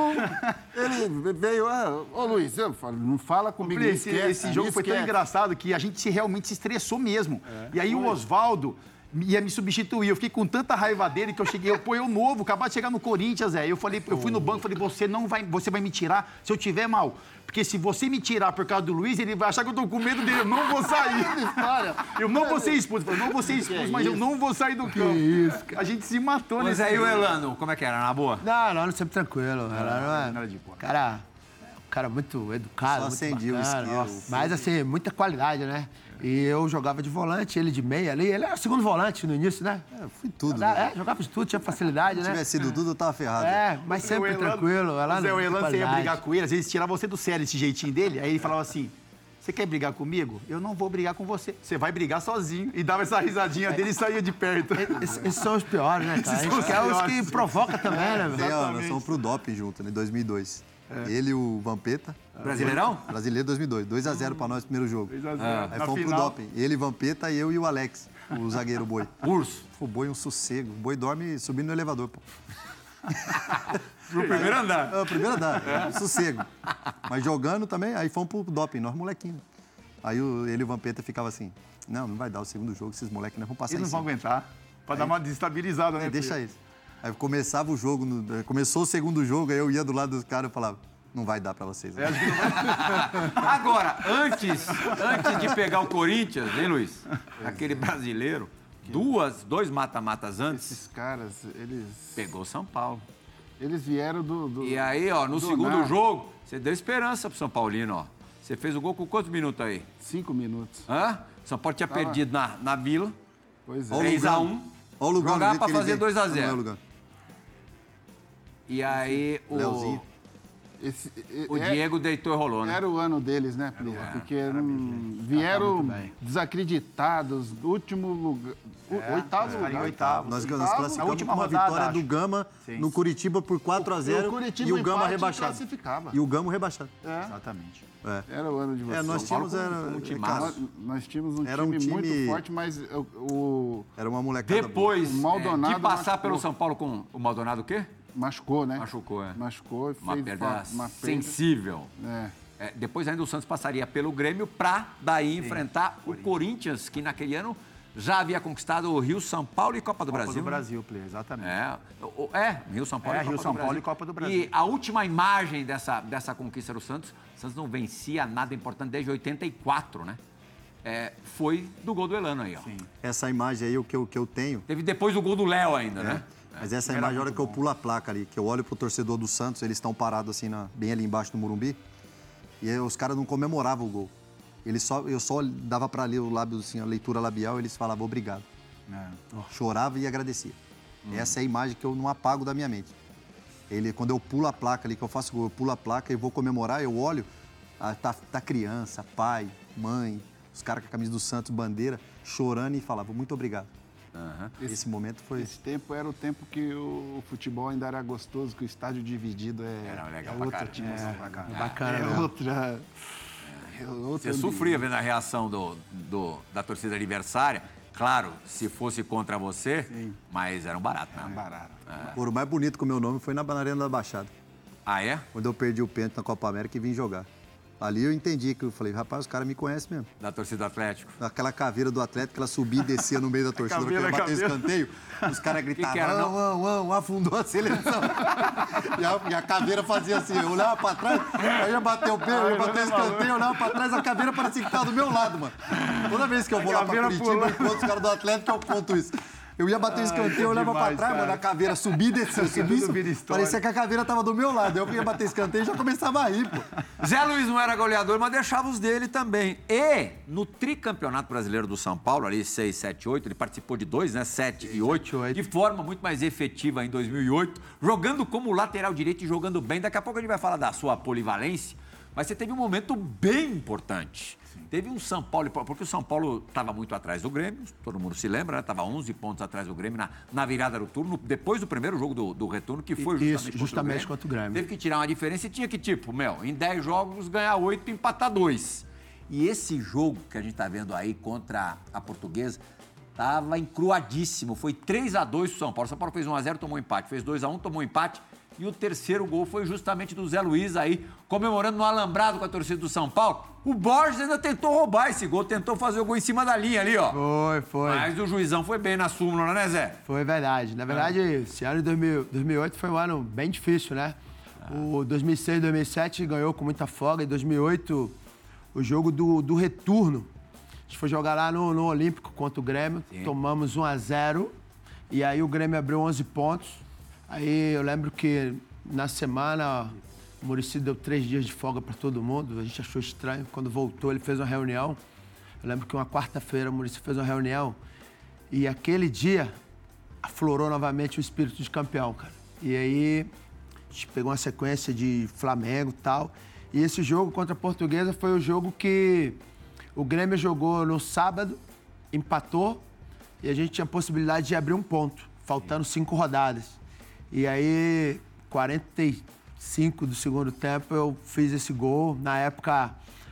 Ele veio. Ah, ô Luiz, eu falo, não fala comigo. me Esse, esquece, esse me jogo foi tão esquece. engraçado que a gente se, realmente se estressou mesmo. E aí o Oswaldo ia me substituir. Eu fiquei com tanta raiva dele que eu cheguei, eu, pô, eu novo, acabei de chegar no Corinthians, Zé. Eu falei, eu fui no banco, falei, você não vai, você vai me tirar se eu tiver mal. Porque se você me tirar por causa do Luiz, ele vai achar que eu tô com medo dele. Eu não vou sair. Eu não vou ser expulso. Eu falei, não vou ser expulso, mas eu não vou sair do campo. isso, A gente se matou Mas nesse aí o jogo. Elano, como é que era? Na boa? Não, não, sempre tranquilo. Elano é não era de boa. cara, um cara muito educado, Só muito acendia o bacana, isqueiro, nossa. o Mas assim, muita qualidade, né? E eu jogava de volante, ele de meia ali. Ele era segundo volante no início, né? É, fui tudo. Jogava, né? é, jogava de tudo, tinha facilidade, Se né? tivesse sido tudo, eu tava ferrado. É, mas sempre O Elano- tranquilo. Elano, Zé, o muita Elano, você ia qualidade. brigar com ele, às vezes tirava você do sério, esse jeitinho dele, aí ele falava assim, você quer brigar comigo? Eu não vou brigar com você. Você vai brigar sozinho. E dava essa risadinha dele e saía de perto. Esses, esses são os piores, né, cara? A Esses gente são quer os os piores. que provoca também, né, Tem, velho? ó, nós fomos pro doping junto, né, em dois mil e dois. Ele e o Vampeta. Brasileirão? Brasileiro dois mil e dois. dois a zero pra nós, primeiro jogo. dois a zero. Aí Na fomos pro final- doping. Ele, Vampeta, eu e o Alex, o zagueiro boi. Urso. O boi é um sossego. O boi dorme subindo no elevador, pô. No primeiro andar. É, o primeiro andar, um sossego. Mas jogando também, aí fomos pro doping, nós molequinhos. Aí o- ele e o Vampeta ficava assim, não, não vai dar o segundo jogo, esses moleques não vão passar Eles em não vão cima. aguentar. Pra dar uma desestabilizada, né? É, deixa filho? isso. Aí começava o jogo, no- começou o segundo jogo, aí eu ia do lado dos caras e falava, não vai dar pra vocês. né? Agora, antes, antes de pegar o Corinthians, hein, Luiz? Aquele brasileiro, duas, dois mata-matas antes, Esses caras, eles. pegou São Paulo. Eles vieram do. do E aí, ó, no do segundo nada. jogo, você deu esperança pro São Paulino, ó. Você fez o gol com quantos minutos aí? Cinco minutos. Hã? São Paulo tinha perdido na, na Vila, Pois é. Ó o três a Lugano. um. Ó o Lugano, Jogava do jeito pra que ele fazer vem. dois a zero. Não é o Lugano. E aí o, Leozinho. Esse, e- o é- Diego deitou e rolou, né? Era o ano deles, né, Plio? Porque não- vieram desacreditados, último lugar. o- oitavo ficaram em lugar. oitavo. Nós, nós Oitavo, classificamos na última com uma rodada, vitória acho. do Gama Sim. no Curitiba por quatro a zero O Curitiba e o Gama empate rebaixado. classificava. E o Gama rebaixado. É, Exatamente. É. era o ano de vocês. É, nós tínhamos... Paulo Era, com um time cara, massa. Nós, nós tínhamos um, Era um time, muito time- forte, mas o, o- era uma molecada boa. Depois O Maldonado é, de passar machucou. pelo São Paulo com o Maldonado o quê? machucou, né? Machucou, é. Machucou e Uma fez perda fa- uma perda. sensível. É. É, depois ainda o Santos passaria pelo Grêmio para daí enfrentar o Corinthians, que naquele ano já havia conquistado o Rio, São Paulo e Copa do Copa Brasil. do Brasil, Play, exatamente. É, o- é, Rio, São Paulo É, e Copa Rio, do São Brasil. Paulo e Copa do Brasil. E a última imagem dessa, dessa conquista do Santos, o Santos não vencia nada importante desde oitenta e quatro, né? É, foi do gol do Elano aí, ó. Essa imagem aí, o que eu, que eu tenho... Teve depois o gol do Léo ainda, né? Mas essa imagem, a hora que eu pulo a placa ali, que eu olho pro torcedor do Santos, eles estão parados assim, na- bem ali embaixo do Morumbi, E aí os caras não comemoravam o gol. Eles só, eu só dava para ler o lábio, assim, a leitura labial, eles falavam obrigado. É. Chorava e agradecia. Hum. Essa é a imagem que eu não apago da minha mente. Ele, quando eu pulo a placa ali, que eu faço gol, eu pulo a placa e vou comemorar, eu olho, ah, tá, tá criança, pai, mãe, os caras com a camisa do Santos, bandeira, chorando e falavam muito obrigado. Uhum. Esse, esse momento foi... Esse tempo era o tempo que o futebol ainda era gostoso, que o estádio dividido é, era legal é pra outra cara. dimensão. É, pra é bacana, é né? outra... É Você sofria vendo a reação do, do, da torcida adversária. Claro, se fosse contra você, sim, mas era um barato, né? Era um barato. É. O mais bonito com o meu nome foi na Arena da Baixada. Ah, é? Quando eu perdi o pênalti na Copa América e vim jogar. Ali eu entendi que eu falei, rapaz, os caras me conhecem mesmo. Da torcida do Atlético? Aquela caveira do Atlético, ela subia e descia no meio da torcida. Quando eu bater escanteio, os caras gritavam, que que era, não, não, não, afundou a seleção. e, a, e a caveira fazia assim, eu olhava pra trás, aí ia bater o pé, eu ia bater o escanteio, eu olhava pra trás, a caveira parecia que tava do meu lado, mano. Toda vez que eu vou lá pra Curitiba, eu encontro os caras do Atlético, eu conto isso. Eu ia bater o escanteio, eu olhava pra trás, cara, mano, a caveira subia e descia, subia e parecia que a caveira tava do meu lado. Eu ia bater escanteio e já começava a rir, pô. Zé Luiz não era goleador, mas deixava os dele também. E no tricampeonato brasileiro do São Paulo, ali seis, sete, oito, ele participou de dois, né, sete e oito, de forma muito mais efetiva em dois mil e oito, jogando como lateral direito e jogando bem. Daqui a pouco a gente vai falar da sua polivalência, mas você teve um momento bem importante. Teve um São Paulo, porque o São Paulo estava muito atrás do Grêmio, todo mundo se lembra, né? Estava onze pontos atrás do Grêmio na, na virada do turno, depois do primeiro jogo do, do retorno, que foi justamente, Isso, justamente contra o Grêmio. Teve que tirar uma diferença e tinha que, tipo, meu, em dez jogos ganhar oito e empatar dois. E esse jogo que a gente está vendo aí contra a Portuguesa estava encruadíssimo. Foi três a dois pro São Paulo. O São Paulo fez um a zero, tomou um empate. Fez dois a um, tomou um empate. E o terceiro gol foi justamente do Zé Luiz aí, comemorando no alambrado com a torcida do São Paulo. O Borges ainda tentou roubar esse gol, tentou fazer o gol em cima da linha ali, ó. Foi, foi. Mas o juizão foi bem na súmula, né, Zé? Foi verdade. Na verdade, ah. esse ano de dois mil, dois mil e oito foi um ano bem difícil, né? Ah. O dois mil e seis, dois mil e sete ganhou com muita folga. Em dois mil e oito, o jogo do, do retorno. A gente foi jogar lá no, no Olímpico contra o Grêmio. Sim. Tomamos um a zero. E aí o Grêmio abriu onze pontos. Aí eu lembro que na semana o Muricy deu três dias de folga para todo mundo. A gente achou estranho. Quando voltou, ele fez uma reunião. Eu lembro que uma quarta-feira o Muricy fez uma reunião e aquele dia aflorou novamente o espírito de campeão, cara. E aí a gente pegou uma sequência de Flamengo e tal. E esse jogo contra a Portuguesa foi o jogo que o Grêmio jogou no sábado, empatou e a gente tinha a possibilidade de abrir um ponto, faltando cinco rodadas. E aí, quarenta e cinco do segundo tempo, eu fiz esse gol. Na época,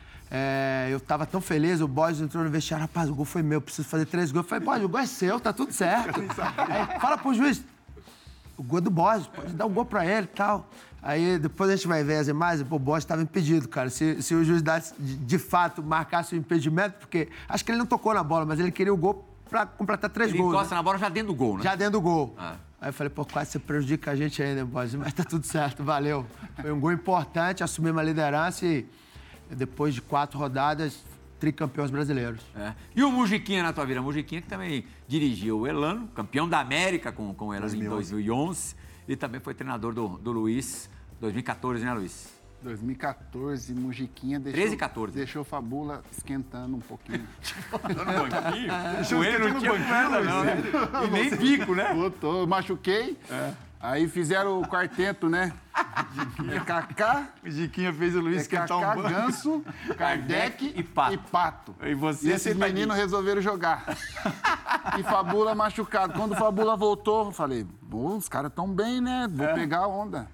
é, eu tava tão feliz, o Borges entrou no vestiário, rapaz, o gol foi meu, preciso fazer três gols. Eu falei, Borges, o gol é seu, tá tudo certo. Aí, fala pro juiz, o gol é do Borges, pode dar um gol pra ele e tal. Aí, depois a gente vai ver as imagens, pô, o Borges estava impedido, cara. Se, se o juiz desse, de, de fato marcasse o impedimento, porque acho que ele não tocou na bola, mas ele queria o gol pra completar três ele gols. Ele encosta né? na bola já dentro do gol, né? Já dentro do gol. Ah. Aí eu falei, pô, quase você prejudica a gente ainda, Borges, mas tá tudo certo, valeu. Foi um gol importante, assumimos a liderança e depois de quatro rodadas, tricampeões brasileiros. É. E o Mujiquinha na tua vida? O Mujiquinha que também dirigiu o Elano, campeão da América com, com o Elano em dois mil e onze e também foi treinador do, do Luiz, dois mil e quatorze, né, Luiz? dois mil e quatorze, Mujiquinha deixou... treze e quatorze. Deixou o Fabula esquentando um pouquinho. Esquentando um pouquinho? Deixou ele não tinha nada, não, né? E nem pico, né? Botou, machuquei. É. Aí fizeram o quarteto, né? É Kaká... O Jiquinha fez o Luiz é esquentar Kaká, um banco. Ganso, Kardec e Pato. E, Pato. E, você e esses meninos resolveram jogar. E Fabula machucado. Quando o Fabula voltou, eu falei, os caras tão bem, né? Vou é. pegar a onda.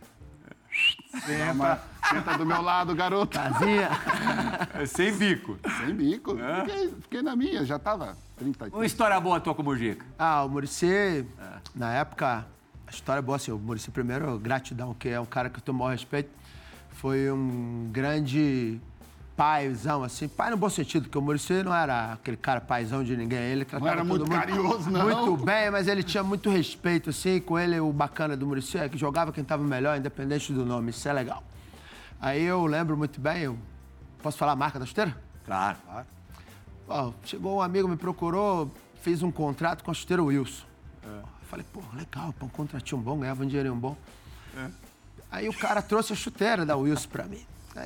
Senta, senta do meu lado, garoto. Casinha. Sem bico. Sem bico. É. Fiquei, fiquei na minha, já tava trinta. Uma história boa tua com o Mujica? Ah, o Muricy, é. na época, a história é boa assim, o Muricy primeiro, gratidão, que é um cara que eu tenho o maior respeito. Foi um grande paizão, assim, pai no bom sentido, porque o Muricy não era aquele cara paizão de ninguém, ele tratava não era muito todo carinhoso, muito, não. Muito bem, mas ele tinha muito respeito, assim, com ele, o bacana do Muricy é que jogava quem estava melhor, independente do nome, isso é legal. Aí eu lembro muito bem, eu posso falar a marca da chuteira? Claro. claro. Ó, chegou um amigo, me procurou, fez um contrato com a chuteira Wilson. É. Eu falei, pô, legal, pô, um contratinho bom, ganhava um dinheirinho bom. É. Aí o cara trouxe a chuteira da Wilson pra mim. Aí eu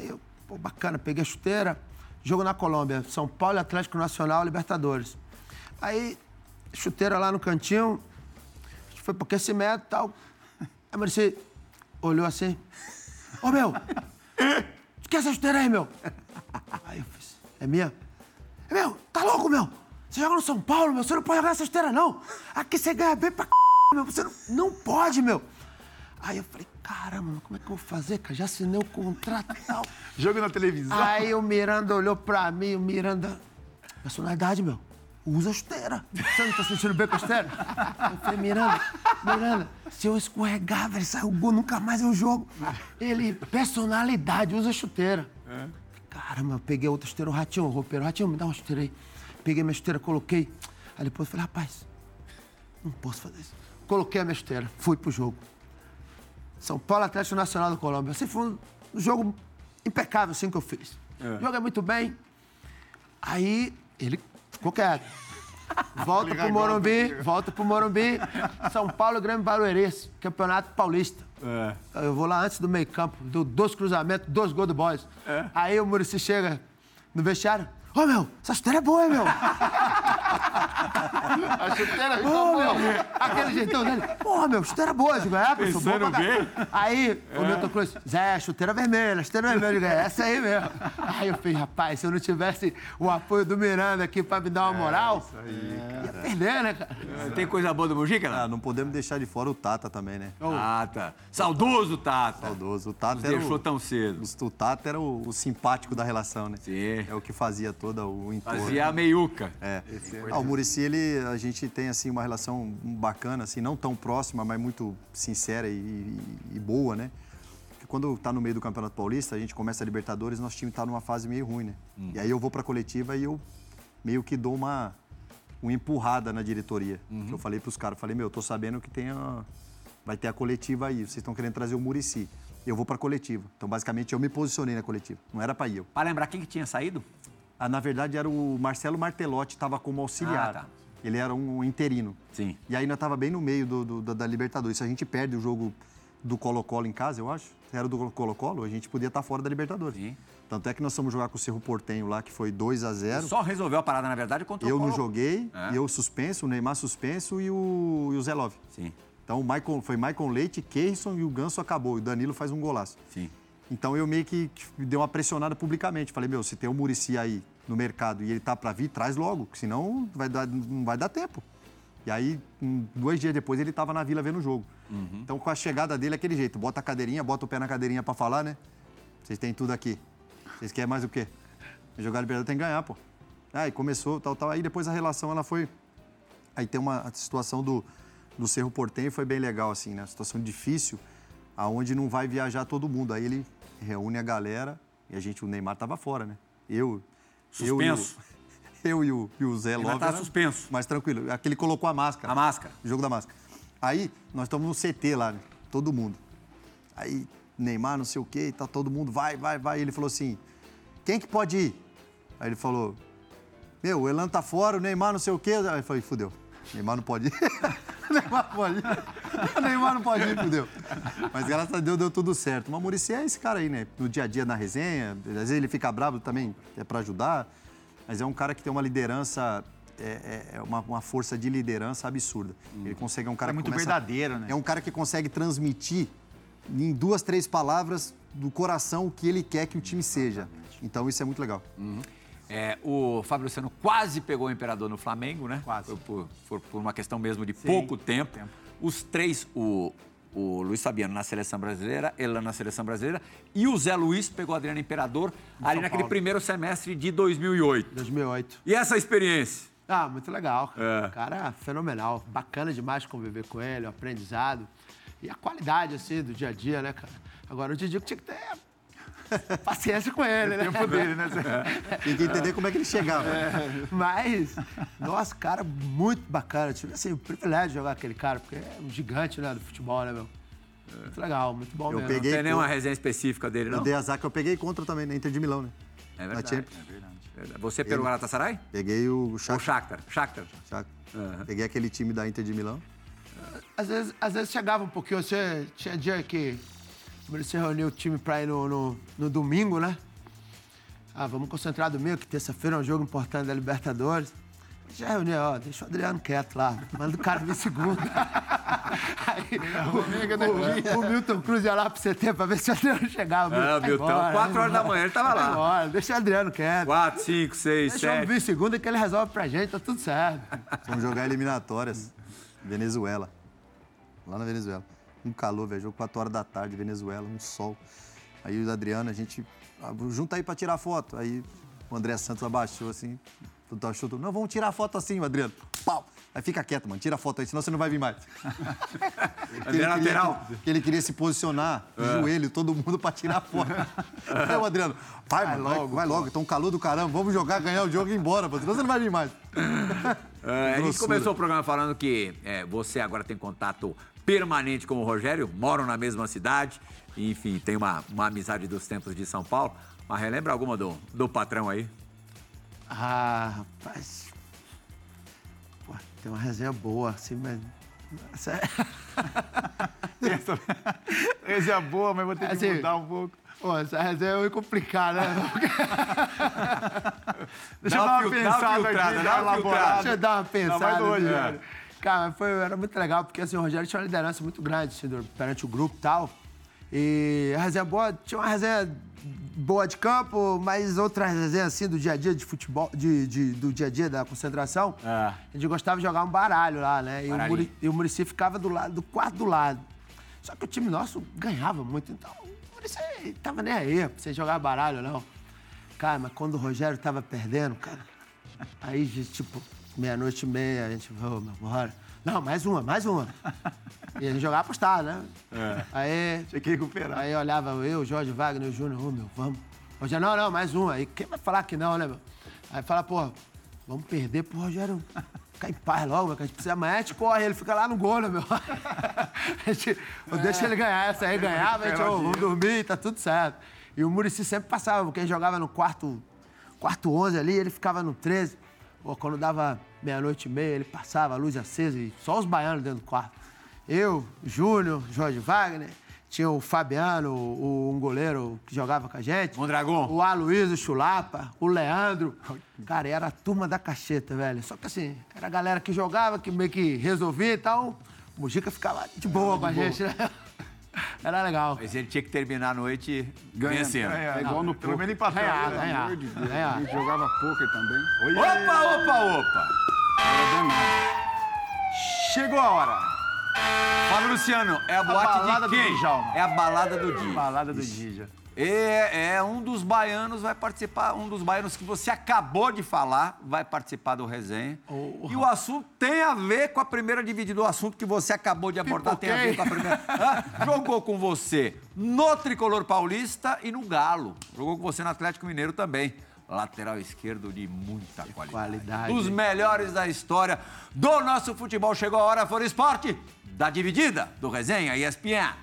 Pô, bacana, peguei a chuteira, jogo na Colômbia, São Paulo, Atlético Nacional, Libertadores. Aí, chuteira lá no cantinho, a gente foi pro aquecimento e tal. Aí o Muricy olhou assim, ô, meu, que é essa chuteira aí, meu? Aí eu fiz, é minha? É meu, tá louco, meu? Você joga no São Paulo, meu, você não pode jogar nessa chuteira, não. Aqui você ganha bem pra c... meu, você não, não pode, meu. Aí eu falei, caramba, como é que eu vou fazer, cara? Já assinei o contrato e tal. Jogo na televisão. Aí o Miranda olhou pra mim, o Miranda, personalidade, meu, usa a chuteira. Você não tá sentindo bem com a chuteira? Eu falei, Miranda, Miranda, se eu escorregar, velho, sai o gol, nunca mais eu jogo. Ele, personalidade, usa a chuteira. É. Caramba, eu peguei outra chuteira, o Ratinho, o roupeiro, Ratinho, me dá uma chuteira aí. Peguei minha chuteira, coloquei. Aí depois eu falei, rapaz, não posso fazer isso. Coloquei a minha chuteira, fui pro jogo. São Paulo, Atlético Nacional da Colômbia. Assim, foi um jogo impecável, assim, que eu fiz. É. Joguei muito bem. Aí, ele ficou quieto. Volta pro Morumbi, volta pro Morumbi. São Paulo, Grêmio Barueri, Campeonato Paulista. É. Eu vou lá antes do meio campo, dou dois cruzamentos, dois gols do Boys. É. Aí o Muricy chega no vestiário. Ô, oh, meu, essa chuteira é boa, meu. A chuteira ficou oh, boa. Meu. Aquele jeitão dele. Porra, meu, chuteira boa. Eu digo, é, professor, boa pra bem. Aí é. o Milton Cruz, Zé, chuteira vermelha, chuteira vermelha. Eu digo, é essa aí mesmo. Aí eu falei, rapaz, se eu não tivesse o apoio do Miranda aqui pra me dar uma moral, é, isso aí, ia cara. perder, né, cara? É. Tem coisa boa do Mujica, né? Ah, não podemos deixar de fora o Tata também, né? Tata. Saudoso Tata. Saudoso. O Tata Nos era deixou o, tão cedo. O, o Tata era o, o simpático da relação, né? Sim. É o que fazia todo o entorno. Fazia a meiuca. É. Ah, o Muricy, ele, a gente tem, assim, uma relação bacana, assim, não tão próxima, mas muito sincera e, e, e boa, né? Porque quando tá no meio do Campeonato Paulista, a gente começa a Libertadores, nosso time tá numa fase meio ruim, né? Hum. E aí eu vou pra coletiva e eu meio que dou uma, uma empurrada na diretoria. Uhum. Que eu falei pros caras, falei, meu, eu tô sabendo que tem a, vai ter a coletiva aí, vocês estão querendo trazer o Muricy. Eu vou pra coletiva. Então, basicamente, eu me posicionei na coletiva. Não era pra ir eu. Para lembrar, quem que tinha saído? Ah, na verdade, era o Marcelo Martelotti, estava como auxiliar. Ah, tá. Ele era um interino. Sim. E aí nós estava bem no meio do, do, da Libertadores. Se a gente perde o jogo do Colo-Colo em casa, eu acho, se era do Colo-Colo, a gente podia estar fora da Libertadores. Sim. Tanto é que nós fomos jogar com o Cerro Porteño lá, que foi dois a zero. Só resolveu a parada, na verdade, contra o Eu Colo... não joguei, é. eu suspenso, o Neymar suspenso e o, e o Zé Love. Sim. Então o Michael, foi Michael Leite, Keirson e o Ganso acabou. E o Danilo faz um golaço. Sim. Então eu meio que dei uma pressionada publicamente. Falei, meu, se tem o Muricy aí no mercado e ele tá para vir, traz logo, senão vai dar, não vai dar tempo. E aí, um, dois dias depois, ele tava na Vila vendo o jogo. Uhum. Então, com a chegada dele, é aquele jeito. Bota a cadeirinha, bota o pé na cadeirinha para falar, né? Vocês têm tudo aqui. Vocês querem mais o quê? Jogar Libertadores tem que ganhar, pô. Aí começou, tal, tal. Aí depois a relação, ela foi... Aí tem uma a situação do, do Cerro Porteño, foi bem legal, assim, né? Uma situação difícil, aonde não vai viajar todo mundo. Aí ele reúne a galera e a gente, o Neymar tava fora, né? Eu... Suspenso. Eu e o, e o Zé Love. Tá suspenso. Mas tranquilo. Aquele colocou a máscara. A máscara. O jogo da máscara. Aí, nós estamos no C T lá, né? Todo mundo. Aí, Neymar, não sei o quê, tá todo mundo, vai, vai, vai. Ele falou assim, quem que pode ir? Aí ele falou, meu, o Elan tá fora, o Neymar não sei o quê. Aí eu falei, fudeu. Neymar não pode ir. Neymar não pode ir. Neymar não pode ir, fudeu. Mas graças a Deus deu tudo certo. Mas o Muricy é esse cara aí, né? No dia a dia, na resenha. Às vezes ele fica bravo também, é pra ajudar. Mas é um cara que tem uma liderança, é, é uma, uma força de liderança absurda. Hum. Ele consegue, é um cara é muito que começa, verdadeiro, né? É um cara que consegue transmitir em duas, três palavras do coração o que ele quer que o time seja. Então isso é muito legal. Uhum. É, o Fábio Luciano quase pegou o Imperador no Flamengo, né? Quase. Por, por, por, por uma questão mesmo de Sim, pouco tempo. tempo. Os três, o, o Luiz Fabiano na Seleção Brasileira, Elan na Seleção Brasileira e o Zé Luiz pegou o Adriano Imperador em ali São naquele Paulo. primeiro semestre de dois mil e oito. dois mil e oito. E essa experiência? Ah, muito legal. Cara. É. O cara fenomenal. Bacana demais conviver com ele, o aprendizado. E a qualidade, assim, do dia a dia, né, cara? Agora, o Didico tinha que ter paciência com ele, né? O tempo dele, né? Tem que entender como é que ele chegava. É, mas, nossa, cara, muito bacana. Tive, assim, o privilégio de jogar aquele cara, porque é um gigante, né, do futebol, né, meu? Muito legal, muito bom Eu mesmo. peguei- Não tem nenhuma resenha específica dele, não? Eu dei azar que eu peguei contra também, na Inter de Milão, né? É Na verdade. Champions. É verdade. verdade. Você pegou o Galatasaray? Peguei o Ou Shakhtar. Shakhtar? Shakhtar. Shakhtar. Uhum. Peguei aquele time da Inter de Milão. Às vezes, às vezes chegava um pouquinho, você tinha dia que você reuniu o time pra ir no, no, no domingo, né? Ah, vamos concentrar domingo, que terça-feira é um jogo importante da Libertadores. Já reuni, ó, deixa o Adriano quieto lá, manda o cara vir segunda. Aí, o, o, o Milton Cruz ia lá pro C T pra ver se o Adriano chegava. Ah, Milton, quatro horas da manhã ele tava lá. Embora, deixa o Adriano quieto. Quatro, cinco, seis, Deixa eu sete. vir segunda que ele resolve pra gente, tá tudo certo. Vamos jogar eliminatórias. Venezuela. Lá na Venezuela. Um calor, velho. Jogo quatro horas da tarde, Venezuela, um sol. Aí o Adriano, a gente... Ah, junta aí pra tirar foto. Aí o André Santos abaixou assim... Tu achou tudo. Não, vamos tirar foto assim, o Adriano. Pau! Aí fica quieto, mano. Tira a foto aí, senão você não vai vir mais. Ele é lateral. Queria, que ele queria se posicionar, de é. joelho, todo mundo pra tirar foto. Aí o Adriano, vai, vai, mano, logo, vai, vai logo. Então, calor do caramba, vamos jogar, ganhar o jogo e ir embora, senão você não vai vir mais. É, a gente começou o programa falando que é, você agora tem contato permanente com o Rogério, moram na mesma cidade, enfim, tem uma, uma amizade dos tempos de São Paulo. Mas relembra alguma do, do patrão aí? Ah, rapaz. Pô, tem uma resenha boa, assim, mas. Essa resenha boa, mas vou ter que assim, mudar um pouco. Pô, essa resenha é muito complicada, né? Deixa eu dar uma pensada aqui, dá uma elaborada. Deixa eu dar uma pensada. Não, hoje, né? Cara, foi, era muito legal, porque assim, o Rogério tinha uma liderança muito grande assim, perante o grupo e tal. E a resenha boa, tinha uma resenha boa de campo, mas outra resenha assim do dia a dia de futebol, de, de, do dia a dia da concentração. É. A gente gostava de jogar um baralho lá, né? E o, Muri, e o Muricy ficava do lado, do quarto do lado. Só que o time nosso ganhava muito, então o Muricy tava nem aí pra você jogar baralho, não. Cara, mas quando o Rogério tava perdendo, cara, aí, tipo, meia-noite e meia, a gente falou, meu, bora. Não, mais uma, mais uma. E a gente jogava apostado, né? É. Aí... Tinha que recuperar. Aí olhava eu, Jorge Wagner, o Júnior, ô, meu, vamos. Rogério, não, não, mais uma. Aí quem vai falar que não, né, meu? Aí fala, pô, vamos perder pro Rogério ficar em paz logo, meu, que a gente precisa amanhã, a gente corre, ele fica lá no gol, né, meu? A gente, eu deixo ele ganhar, essa aí ganhava, a gente, ô, vamos dormir, tá tudo certo. E o Muricy sempre passava, porque a gente jogava no quarto, quarto onze ali, ele ficava no treze. Pô, quando dava meia-noite e meia, ele passava, a luz acesa, e só os baianos dentro do quarto. Eu, Júnior, Jorge Wagner, tinha o Fabiano, o, um goleiro que jogava com a gente. Mondragon. O Aloysio Chulapa, o Leandro. Cara, era a turma da cacheta, velho. Só que assim, era a galera que jogava, que meio que resolvia e tal. O Mujica ficava de boa é, com a gente, né? Era legal. Mas ele tinha que terminar a noite vencendo. É, é igual no poker. Pelo menos empatou. Ganhar, ganhar. A gente jogava poker também. Oi, opa, opa, opa. Chegou a hora. Fábio Luciano, é a boate balada de quem? do Djalma. É a balada do Dija. Balada do Dija. É, é, um dos baianos vai participar, um dos baianos que você acabou de falar vai participar do resenha. Oh, e o assunto tem a ver com a primeira dividida. O assunto que você acabou de abordar tem a ver com a primeira. Ah, jogou com você no Tricolor Paulista e no Galo. Jogou com você no Atlético Mineiro também. Lateral esquerdo de muita qualidade. qualidade. Dos melhores da história do nosso futebol. Chegou a hora, For Esporte, da dividida do resenha E S P N.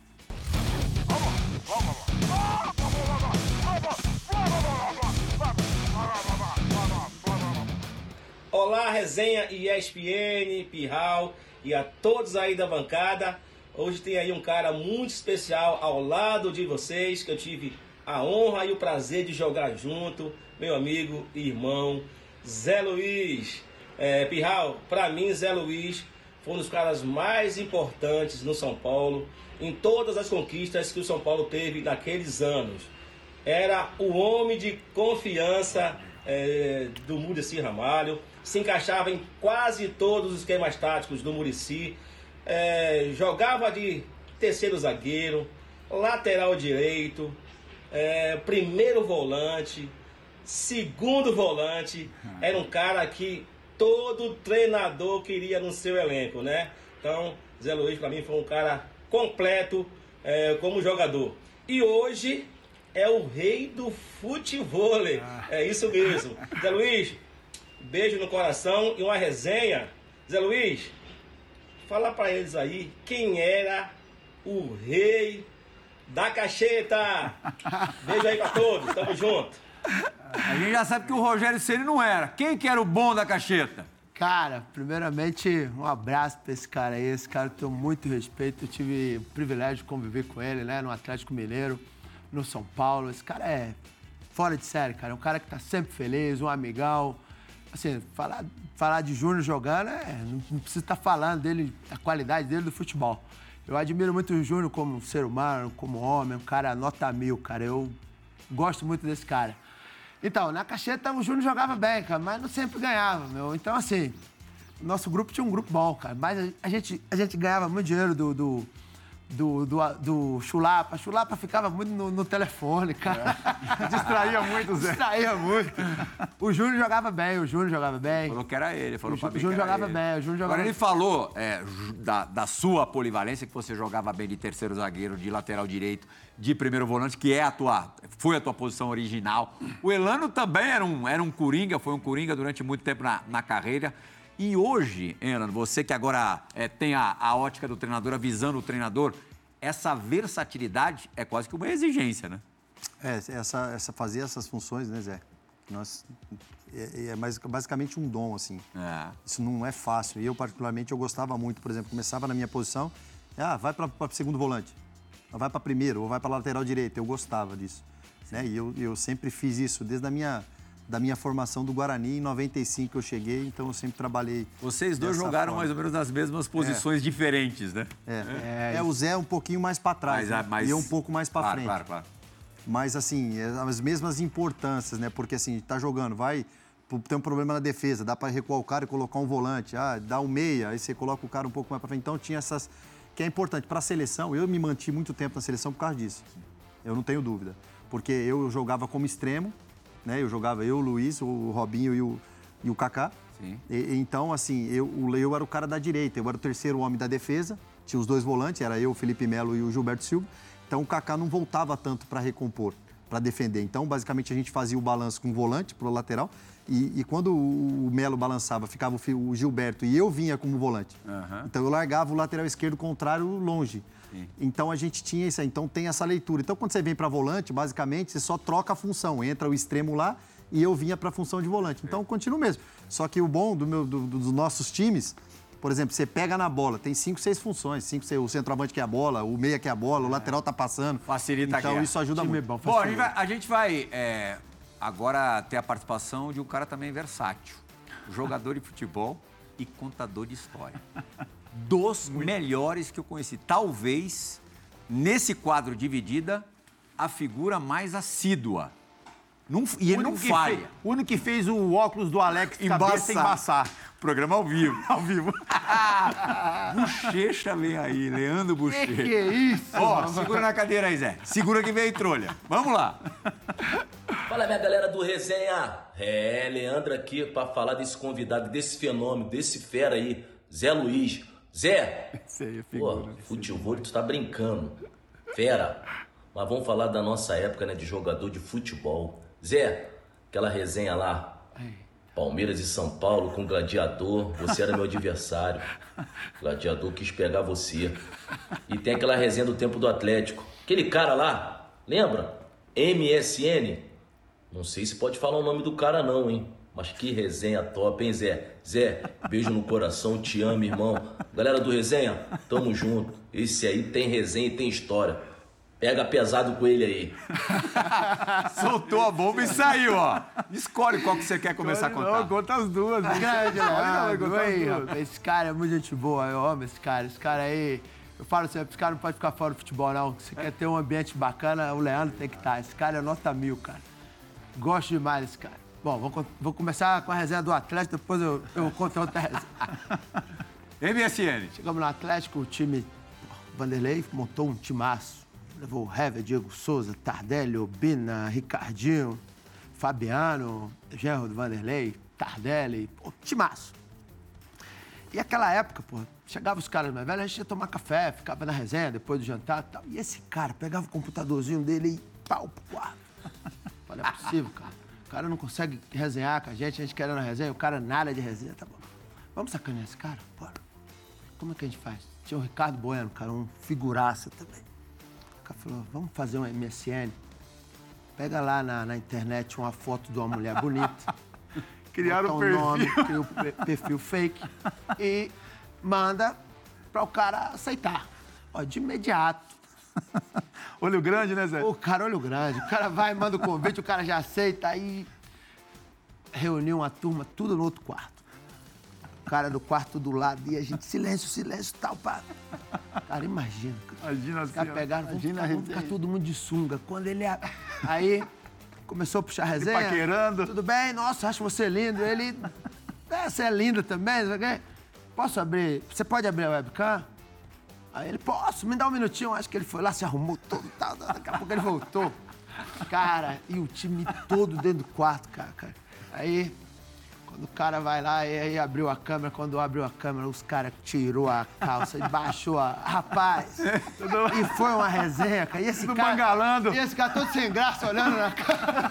Olá, resenha E S P N, Pirral e a todos aí da bancada. Hoje tem aí um cara muito especial ao lado de vocês, que eu tive a honra e o prazer de jogar junto, meu amigo e irmão Zé Luiz. É, Pirral, pra mim, Zé Luiz foi um dos caras mais importantes no São Paulo, em todas as conquistas que o São Paulo teve naqueles anos. Era o homem de confiança é, do Muricy Ramalho, se encaixava em quase todos os esquemas táticos do Muricy, é, jogava de terceiro zagueiro, lateral direito, é, primeiro volante, segundo volante. Era um cara que todo treinador queria no seu elenco, né? Então, Zé Luiz para mim foi um cara completo é, como jogador. E hoje é o rei do futevôlei. É isso mesmo. Zé Luiz, beijo no coração e uma resenha. Zé Luiz, fala para eles aí quem era o rei da cacheta. Beijo aí para todos, tamo junto. A gente já sabe que o Rogério Ceni não era. Quem que era o bom da cacheta? Cara, primeiramente, um abraço pra esse cara aí. Esse cara eu tenho muito respeito. Eu tive o privilégio de conviver com ele, né? No Atlético Mineiro, no São Paulo. Esse cara é fora de série, cara. É um cara que tá sempre feliz, um amigão. Assim, falar, falar de Júnior jogando, é, não, não precisa estar falando dele, da qualidade dele do futebol. Eu admiro muito o Júnior como ser humano, como homem, um cara nota mil, cara. Eu gosto muito desse cara. Então, na Cacheta o Júnior jogava bem, cara, mas não sempre ganhava, meu. Então, assim, nosso grupo tinha um grupo bom, cara. Mas a gente, a gente ganhava muito dinheiro do... do Do, do, do Chulapa. Chulapa ficava muito no, no telefone, cara. É. Distraía muito, Zé. Distraía muito. O Júnior jogava bem, o Júnior jogava bem. Falou que era ele, falou O pra mim Júnior que era jogava ele. bem, o Júnior jogava Agora bem. ele falou é, da, da sua polivalência, que você jogava bem de terceiro zagueiro, de lateral direito, de primeiro volante, que é a tua, foi a tua posição original. O Elano também era um, era um coringa, foi um coringa durante muito tempo na, na carreira. E hoje, Elano, você que agora é, tem a, a ótica do treinador, avisando o treinador, essa versatilidade é quase que uma exigência, né? É, essa, essa, fazer essas funções, né, Zé? Nós, é, é mais, basicamente um dom, assim. É. Isso não é fácil. E eu, particularmente, eu gostava muito, por exemplo, começava na minha posição, ah, vai para segundo volante, vai para primeiro, ou vai para lateral direito. Eu gostava disso. Né? E eu, eu sempre fiz isso, desde a minha, da minha formação do Guarani, em noventa e cinco eu cheguei, então eu sempre trabalhei. Vocês dois dessa jogaram forma. mais ou menos nas mesmas posições é. diferentes, né? É. É, é, o Zé um pouquinho mais para trás, mas, né? mas... e eu um pouco mais para claro, frente. Claro, claro. Mas, assim, as mesmas importâncias, né? Porque, assim, tá jogando, vai, tem um problema na defesa, dá para recuar o cara e colocar um volante, ah, dá um meia, aí você coloca o cara um pouco mais para frente. Então, tinha essas... que é importante para a seleção. Eu me mantive muito tempo na seleção por causa disso. Eu não tenho dúvida. Porque eu jogava como extremo, né? Eu jogava eu, o Luiz, o Robinho e o, e o Kaká. Sim. E, então, assim, eu, eu era o cara da direita, eu era o terceiro homem da defesa, tinha os dois volantes, era eu, o Felipe Melo e o Gilberto Silva. Então, o Kaká não voltava tanto para recompor, para defender. Então, basicamente, a gente fazia o balanço com o volante para o lateral e, e quando o, o Melo balançava, ficava o, o Gilberto e eu vinha como volante. Uhum. Então, eu largava o lateral esquerdo contrário longe. Sim. Então, a gente tinha isso aí. Então, tem essa leitura. Então, quando você vem para volante, basicamente, você só troca a função. Entra o extremo lá e eu vinha para a função de volante. Então, continua mesmo. Só que o bom do meu, do, dos nossos times... Por exemplo, você pega na bola, tem cinco, seis funções. Cinco, seis, o centroavante que é a bola, o meia que é a bola, o lateral tá passando. Facilita Então, aqui. isso ajuda Time muito. bom, Bom, a gente vai, a gente vai é, agora ter a participação de um cara também versátil. Jogador de futebol e contador de história. Dos melhores que eu conheci. Talvez, nesse quadro Dividida, a figura mais assídua. Não, e ele não falha. Fez, o único que fez o óculos do Alex de cabeça embaçar. Programa ao vivo. Ao vivo. Bochecha vem aí, Leandro Bochecha. Que que é isso? Ó, segura na cadeira aí, Zé. Segura que vem trolha. Vamos lá. Fala, minha galera do Resenha. É, Leandro aqui para falar desse convidado, desse fenômeno, desse fera aí, Zé Luiz. Zé, Sei, pô, futebol, tu tá brincando. Fera. Mas vamos falar da nossa época, né, de jogador de futebol. Zé, aquela resenha lá, Palmeiras e São Paulo com Gladiador, você era meu adversário. Gladiador quis pegar você. E tem aquela resenha do tempo do Atlético. Aquele cara lá, lembra? M S N? Não sei se pode falar o nome do cara não, hein? Mas que resenha top, hein, Zé? Zé, beijo no coração, te amo, irmão. Galera do Resenha, tamo junto. Esse aí tem resenha e tem história. Pega pesado com ele aí. Soltou a bomba e saiu, ó. Escolhe qual que você quer começar a contar. Não, conta as duas. Grande, Olha, Leandro. Aí, rapaz, esse cara é muito gente boa, eu amo esse cara. Esse cara aí, eu falo sempre, esse cara não pode ficar fora do futebol, não. Se você quer ter um ambiente bacana, o Leandro tem que estar. Esse cara é nota mil, cara. Gosto demais desse cara. Bom, vou, vou começar com a resenha do Atlético, depois eu, eu conto outra resenha. M S N. Chegamos no Atlético, o time, o Vanderlei montou um timaço. Levou o Hever, Diego Souza, Tardelli, Obina, Ricardinho, Fabiano, genro do Vanderlei, Tardelli, pô, timaço. E aquela época, pô, chegava os caras mais velhos, a gente ia tomar café, ficava na resenha depois do jantar e tal. E esse cara pegava o computadorzinho dele e pau pro quarto. Falei, é possível, cara. O cara não consegue resenhar com a gente, a gente querendo resenha, o cara nada de resenha, tá bom. Vamos sacanear esse cara? Bora. Como é que a gente faz? Tinha o Ricardo Bueno, cara, um figuraça também. O cara falou, vamos fazer um M S N. Pega lá na, na internet uma foto de uma mulher bonita. Criaram o um perfil. nome, cria o perfil fake e manda para o cara aceitar. Ó, de imediato. Olho grande, né, Zé? O cara, olho grande. O cara vai, manda o convite, o cara já aceita. Aí reuniu uma turma, tudo no outro quarto. O cara do quarto do lado e a gente, silêncio, silêncio, tal, pá. Cara, imagina. Imagina Os caras assim, ó. pegaram, vamos Imagina ficar, a vamos ficar resenha. todo mundo de sunga. Quando ele... a- Aí começou a puxar a resenha. paquerando. Tudo bem? Nossa, acho você lindo. Ele... É, você é linda também, não sei o quê. Posso abrir? Você pode abrir a webcam? Aí ele, posso, me dá um minutinho. Acho que ele foi lá, se arrumou todo, tal, daqui a pouco ele voltou. Cara, e o time todo dentro do quarto, cara. cara. Aí, quando o cara vai lá e aí abriu a câmera, quando abriu a câmera, os caras tirou a calça e baixou a... Rapaz, e foi uma resenha, cara. E esse Tudo cara... bangalando. E esse cara todo sem graça, olhando na cara.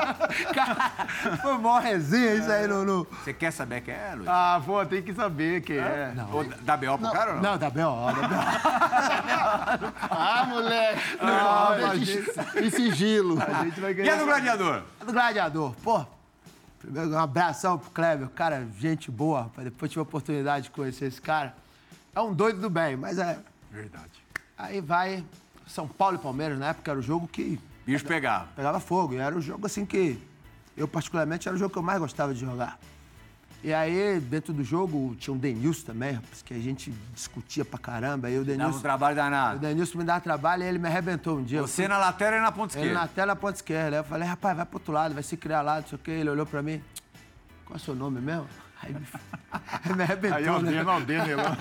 Cara, foi uma resenha isso aí no... no... Você quer saber quem é, Luiz? Ah, pô, tem que saber quem é. Ou dá B O pro cara ou não? Não, da B O, da B O. Ah, moleque! Ah, Não, mas em sigilo. A gente vai E ganhar. a do gladiador? Do Gladiador. Pô, primeiro um abração pro Kleber. Cara, gente boa, rapaz. Depois tive a oportunidade de conhecer esse cara. É um doido do bem, mas é... Verdade. Aí vai São Paulo e Palmeiras, na época era o jogo que Bicho pegava. pegava fogo. E era o jogo assim que eu, particularmente, era o jogo que eu mais gostava de jogar. E aí, dentro do jogo, tinha um Denilson também, rapaz, que a gente discutia pra caramba. Aí o Dava um Denilson, trabalho o danado. Denilson me dava trabalho e ele me arrebentou um dia. Eu Você na lateral e na ponta Ele na esquerda. tela, ponta esquerda. Aí eu falei, rapaz, vai pro outro lado, vai se criar lá, não sei o quê. Ele olhou pra mim, qual é o seu nome mesmo? Aí me, aí me arrebentou, Aí, ó, né? Deno, ó, Deno, lá.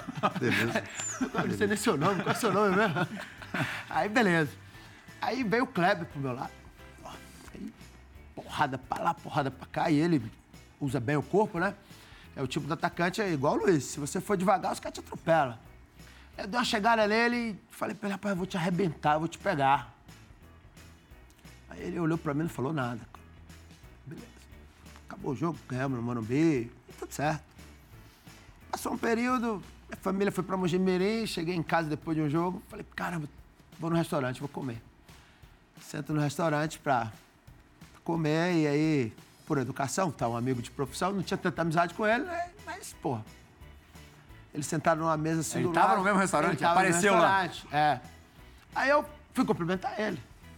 Eu não sei nem seu nome, qual é o seu nome mesmo? Aí, beleza. Aí veio o Kleber pro meu lado. Ó, aí, porrada pra lá, porrada pra cá. E ele usa bem o corpo, né? É o tipo do atacante, é igual o Luiz. Se você for devagar, os caras te atropelam. Eu dei uma chegada nele e falei pra ele, rapaz, eu vou te arrebentar, eu vou te pegar. Aí ele olhou pra mim e não falou nada. Beleza. Acabou o jogo, ganhamos no Morumbi, tudo certo. Passou um período, minha família foi pra Mogi Mirim, cheguei em casa depois de um jogo, falei, caramba, vou no restaurante, vou comer. Sento no restaurante pra comer e aí, por educação, tá um amigo de profissão, não tinha tanta amizade com ele, né? Mas, porra, eles sentaram numa mesa assim Ele do tava lado. no mesmo restaurante? Ele tava Apareceu no lá? restaurante, é. Aí eu fui cumprimentar ele.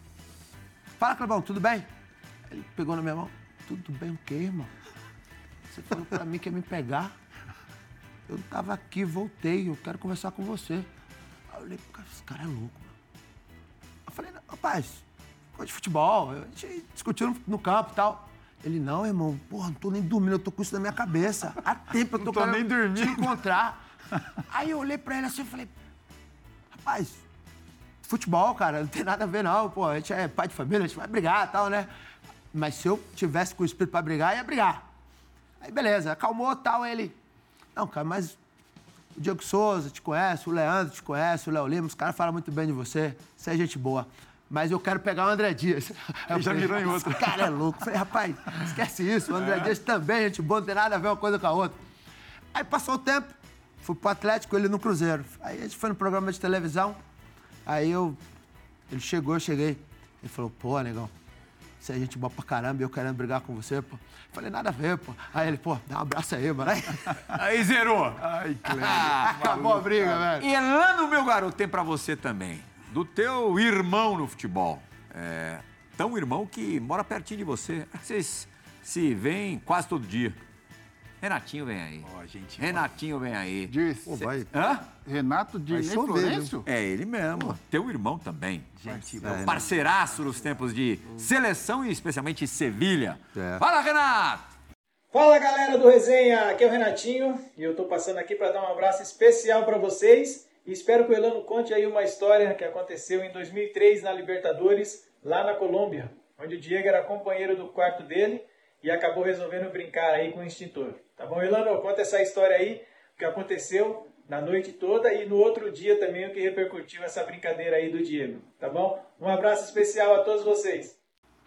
Fala, Clebão, tudo bem? Ele pegou na minha mão. Tudo bem o quê, irmão? Você falou pra mim que ia me pegar. Eu tava aqui, voltei, eu quero conversar com você. Aí eu olhei, cara, esse cara é louco, mano. Eu falei, não, rapaz, coisa de futebol, a gente discutiu no, no campo e tal. Ele, não, irmão, porra, não tô nem dormindo, eu tô com isso na minha cabeça. Há tempo eu tô, Não tô querendo nem dormindo. te encontrar. Aí eu olhei pra ele assim e falei, rapaz, futebol, cara, não tem nada a ver, não. Pô, a gente é pai de família, a gente vai brigar e tal, né? Mas se eu tivesse com o espírito pra brigar, ia brigar. Aí, beleza, acalmou e tal, ele... Não, cara, mas o Diego Souza te conhece, o Leandro te conhece, o Léo Lima, os caras falam muito bem de você, você é gente boa. Mas eu quero pegar o André Dias. Aí eu já falei, virou em outro. Esse cara é louco. Falei, rapaz, esquece isso, o André Dias também, gente boa, não tem nada a ver uma coisa com a outra. Aí passou o tempo, fui pro Atlético, ele no Cruzeiro. Aí a gente foi no programa de televisão, aí eu... Ele chegou, eu cheguei. Ele falou, pô, negão, você é gente boa pra caramba e eu querendo brigar com você, pô. Falei, nada a ver, pô. Aí ele, pô, dá um abraço aí, mano. Aí, Aí zerou. Ai, Cleber. acabou a briga, velho. E lá no Meu Garoto tem pra você também, do teu irmão no futebol. É, tão irmão que mora pertinho de você. Vocês se veem quase todo dia. Renatinho vem aí. Ó, gente. Renatinho vem aí. Diz, Pô, vai. Hã? Renato Dirney chover, Florencio? É ele mesmo. Teu irmão também. Gente, É um parceiraço nos tempos de seleção e especialmente Sevilha. É. Fala, Renato! Fala galera do Resenha, aqui é o Renatinho e eu tô passando aqui para dar um abraço especial para vocês e espero que o Elano conte aí uma história que aconteceu em dois mil e três na Libertadores, lá na Colômbia, onde o Diego era companheiro do quarto dele e acabou resolvendo brincar aí com o extintor. Tá bom, Elano? Conta essa história aí, o que aconteceu na noite toda e no outro dia também o que repercutiu essa brincadeira aí do Diego, tá bom? Um abraço especial a todos vocês.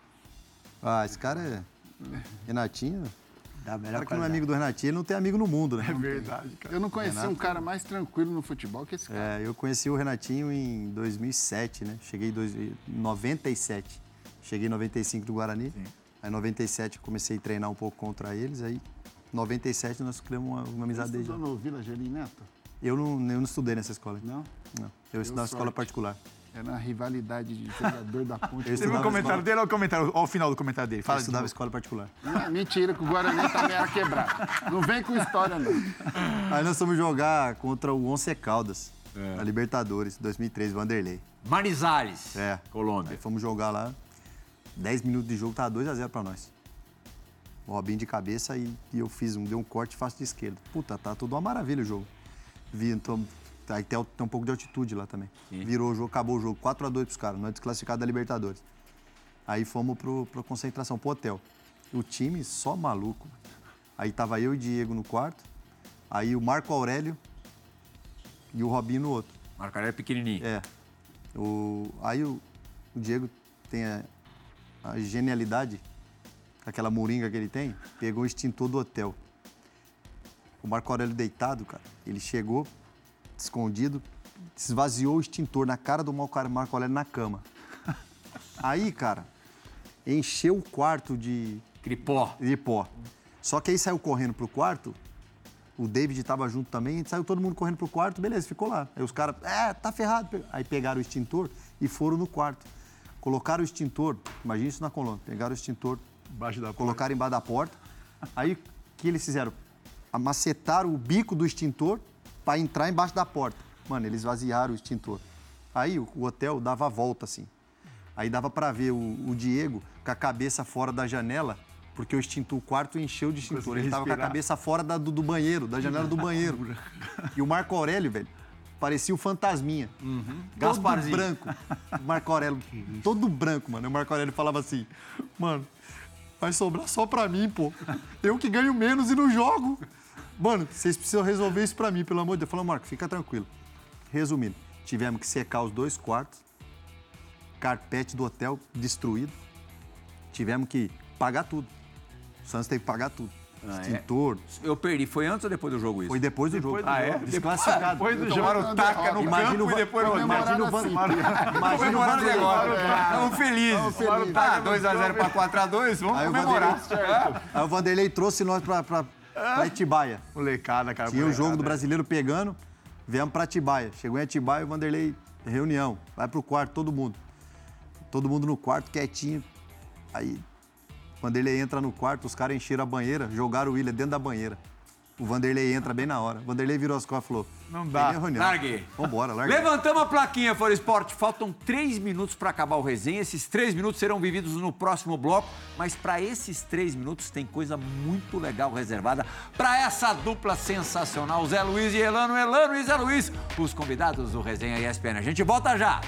Ah, esse cara é... Renatinho... Dá a O melhor cara que não é qualidade. amigo do Renatinho, ele não tem amigo no mundo, né? É verdade, cara. Eu não conheci Renato. um cara mais tranquilo no futebol que esse cara. É, eu conheci o Renatinho em dois mil e sete, né? Cheguei em dois- em noventa e sete. Cheguei em noventa e cinco do Guarani. Aí em noventa e sete eu comecei a treinar um pouco contra eles. Aí em noventa e sete nós criamos uma, uma amizade desde Estudou lá. no Vila Gerim Neto? Eu não, eu não estudei nessa escola. Não? Não. Eu estudava sorte. escola particular. Era uma rivalidade de jogador da ponte. Teve um comentário dele, olha o comentário, olha o final do comentário dele. Fala Eu de estudava novo. escola particular. Não, mentira, que o Guarani também era quebrado. Não vem com história, não. Aí nós fomos jogar contra o Once Caldas, na Libertadores, dois mil e três, Vanderlei. Manizales, É. Colômbia. Aí fomos jogar lá, dez minutos de jogo, tava dois a zero pra nós. O Robinho de cabeça e, e eu fiz um, deu um corte face de esquerda. Puta, tá tudo uma maravilha o jogo. Vi, então, aí tem, tem um pouco de altitude lá também. Sim. Virou o jogo, acabou o jogo, quatro a dois pros caras, nós desclassificados da Libertadores. Aí fomos pro, pro concentração, pro hotel. O time só maluco. Aí tava eu e o Diego no quarto, aí o Marco Aurélio e o Robinho no outro. Marco Aurélio é pequenininho. É. O, aí o, o Diego tem a, a genialidade, aquela moringa que ele tem, pegou o extintor do hotel. O Marco Aurélio deitado, cara, ele chegou escondido, esvaziou o extintor na cara do Marco Aurélio na cama. Aí, cara, encheu o quarto de, Aquele pó. de pó. Só que aí saiu correndo pro quarto, o David estava junto também, saiu todo mundo correndo pro quarto, beleza, ficou lá. Aí os caras, é, tá ferrado. Aí pegaram o extintor e foram no quarto. Colocaram o extintor, imagina isso na Colômbia, pegaram o extintor, Embaixo da colocaram embaixo da porta. Aí o que eles fizeram? Amacetaram o bico do extintor para entrar embaixo da porta. Mano, eles vaziaram o extintor. Aí o, o hotel dava a volta assim. Aí dava para ver o, o Diego com a cabeça fora da janela, porque o extintor, o quarto encheu de extintor. Conseguia Ele tava com a respirar. cabeça fora da- do, do banheiro, da janela do banheiro. E o Marco Aurélio, velho, parecia o fantasminha. Todo Gasparzinho. branco. O Marco Aurélio, todo branco, mano. E o Marco Aurélio falava assim, mano, vai sobrar só pra mim, pô. Eu que ganho menos e não jogo. Mano, vocês precisam resolver isso pra mim, pelo amor de Deus. Falou, Marco, fica tranquilo. Resumindo, tivemos que secar os dois quartos, carpete do hotel destruído. Tivemos que pagar tudo. O Santos teve que pagar tudo. Ah, é? Extintor. Eu perdi. Foi antes ou depois do jogo isso? Foi depois do jogo. Ah, é? Desclassificado. Depois do jogo. Tomaram taca no Imagina campo o e depois no Imagina o Van- assim. Imagina o Comemorando Vanderlei. agora. Estamos felizes. felizes. Ah, dois a zero para quatro a dois, vamos Aí o comemorar. Vanderlei, aí o Vanderlei trouxe nós pra, pra, pra Atibaia. Molecada, cara. Tinha o molecada. jogo do Brasileiro pegando, viemos pra Atibaia. Chegou em Atibaia, o Vanderlei, reunião. Vai pro quarto, todo mundo. Todo mundo no quarto, quietinho. Aí, o Vanderlei entra no quarto, os caras encheram a banheira, jogaram o Willian dentro da banheira. O Vanderlei entra bem na hora. O Vanderlei virou as costas e falou, Não dá. "Tem reunião." Larguei. Vambora, larga. Levantamos a plaquinha, For Esporte. Faltam três minutos para acabar o resenha. Esses três minutos serão vividos no próximo bloco. Mas para esses três minutos tem coisa muito legal reservada para essa dupla sensacional. Zé Luiz e Elano. Elano e Zé Luiz, os convidados do Resenha E S P N. A gente volta já.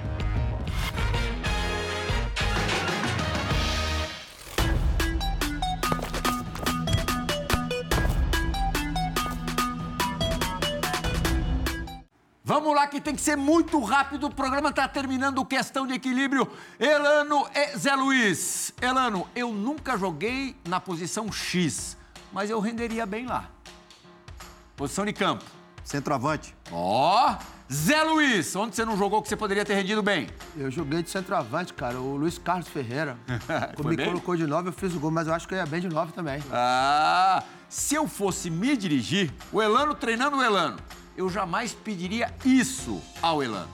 Vamos lá que tem que ser muito rápido, o programa está terminando. Questão de equilíbrio, Elano e Zé Luiz. Elano, eu nunca joguei na posição X, mas eu renderia bem lá. Posição de campo. Centroavante. Ó, Zé Luiz, onde você não jogou que você poderia ter rendido bem? Eu joguei de centroavante, cara. O Luiz Carlos Ferreira. Foi me bem? colocou de nove, eu fiz o gol, mas eu acho que eu ia bem de nove também. Ah, se eu fosse me dirigir, o Elano treinando o Elano, eu jamais pediria isso ao Elano.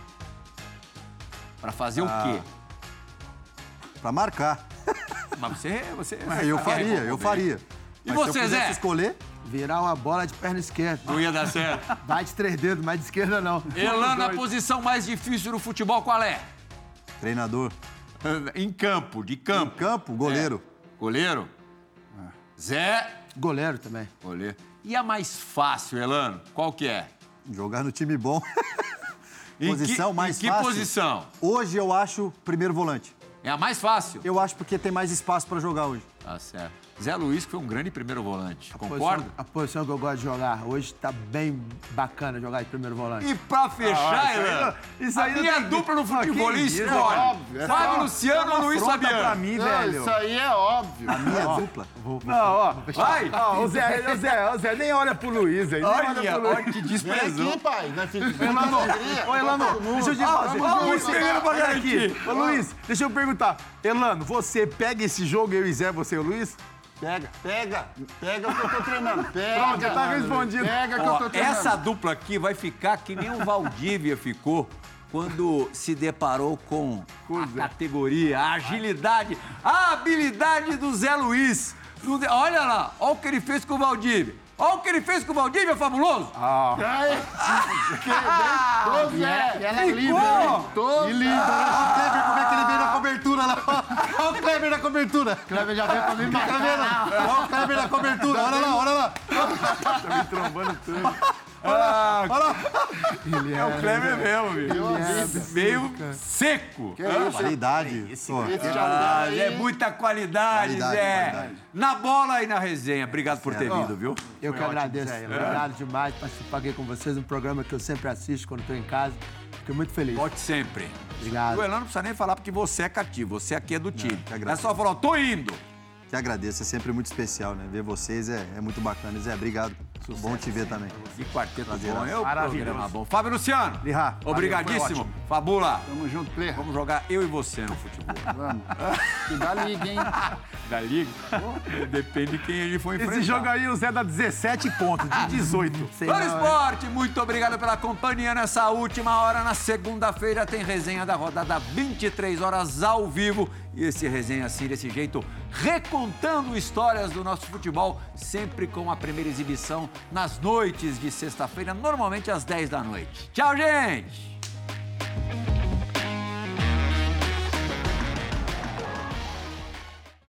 Pra fazer o quê? Pra marcar. Mas você... você Aí eu você faria, quer eu bem. faria. E Mas se você, eu pudesse Zé? escolher, Virar uma bola de perna esquerda. Não ia dar certo. Vai de três dedos, mas de esquerda não. Elano, a posição mais difícil do futebol qual é? treinador. Em campo, de campo. Campo, goleiro. Goleiro? Zé? Goleiro também. Goleiro. E a mais fácil, Elano? Qual que é? Jogar no time bom. Em Posição que, mais em que fácil. posição? Hoje eu acho primeiro volante. É a mais fácil? Eu acho porque tem mais espaço pra jogar hoje. Tá certo. Zé Luiz, que foi um grande primeiro volante. A Concorda? posição- A posição que eu gosto de jogar. Hoje tá bem bacana jogar de primeiro volante. E pra fechar, Ah, isso aí Elano, não- isso aí a não minha tem- dupla no Ah, que futebolista, isso, olha. óbvio, é Fábio só- Luciano ou Luiz Afronta Fabiano? pra mim, Não, velho. isso aí é óbvio. A minha dupla. Não, ó. Vai! Ó, o Zé, o Zé, o Zé nem olha pro Luiz aí. nem olha Olha, pro Luiz. olha que Vem desprezou. aqui, pai. Nós ficamos Elano, alegria. ô Elano, deixa eu te fazer. ó, o Luiz Você- pegando pra olha garantir. aqui. Ô Luiz, deixa eu perguntar. Elano, você pega esse jogo, eu e Zé, você e o Luiz? Pega, pega. Pega o que eu tô treinando. Pega. Pronto, tá respondido. Pega que eu Ó, tô treinando. essa dupla aqui vai ficar que nem o Valdívia ficou quando se deparou com a categoria, a agilidade, a habilidade do Zé Luiz. Olha lá, olha o que ele fez com o Valdívia. Olha o que ele fez com o Valdívia, é fabuloso. Ah. Tô, Zé. E ela é livre, né? Tô, E lindo, olha o Kleber, como é que ele veio na cobertura lá. Olha o Kleber na cobertura. O Kleber já veio pra mim, Tá vendo? Olha o Kleber na cobertura, olha lá, olha lá. Tá me trombando tudo. Ah, Olha lá. é o Kleber mesmo, viu? Meio seco. Que isso, Qualidade. Esse, Pô, esse Ah, já é muita qualidade, Qualidade, Zé. qualidade. Na bola e na resenha. Obrigado por ter vindo, viu? Eu que ótimo, agradeço. Zé. Obrigado demais por participar aqui com vocês. Um programa que eu sempre assisto quando estou em casa. Fiquei muito feliz. Volte sempre. Obrigado. O Elano não precisa nem falar porque você é cativo, você aqui é do time. que É agradeço. só falar, ó, tô indo. que agradeço, é sempre muito especial, né? Ver vocês é, é muito bacana. Zé, obrigado. Bom te ver também. Que quarteto Prazer, bom, é o maravilhoso. programa bom. Fábio Luciano, Lirá, obrigadíssimo. valeu, Fabula, Tamo junto, Plê. vamos jogar eu e você no futebol. Vamos. Que dá liga, hein? Da Liga? Depende de quem ele for enfrentar. Esse jogo aí, o Zé dá dezessete pontos, de dezoito. Sei Fã não, Esporte, muito obrigado pela companhia nessa última hora. Na segunda-feira tem resenha da rodada vinte e três horas ao vivo. E esse resenha assim, desse jeito, recontando histórias do nosso futebol, sempre com a primeira exibição nas noites de sexta-feira, normalmente às dez da noite. Tchau, gente!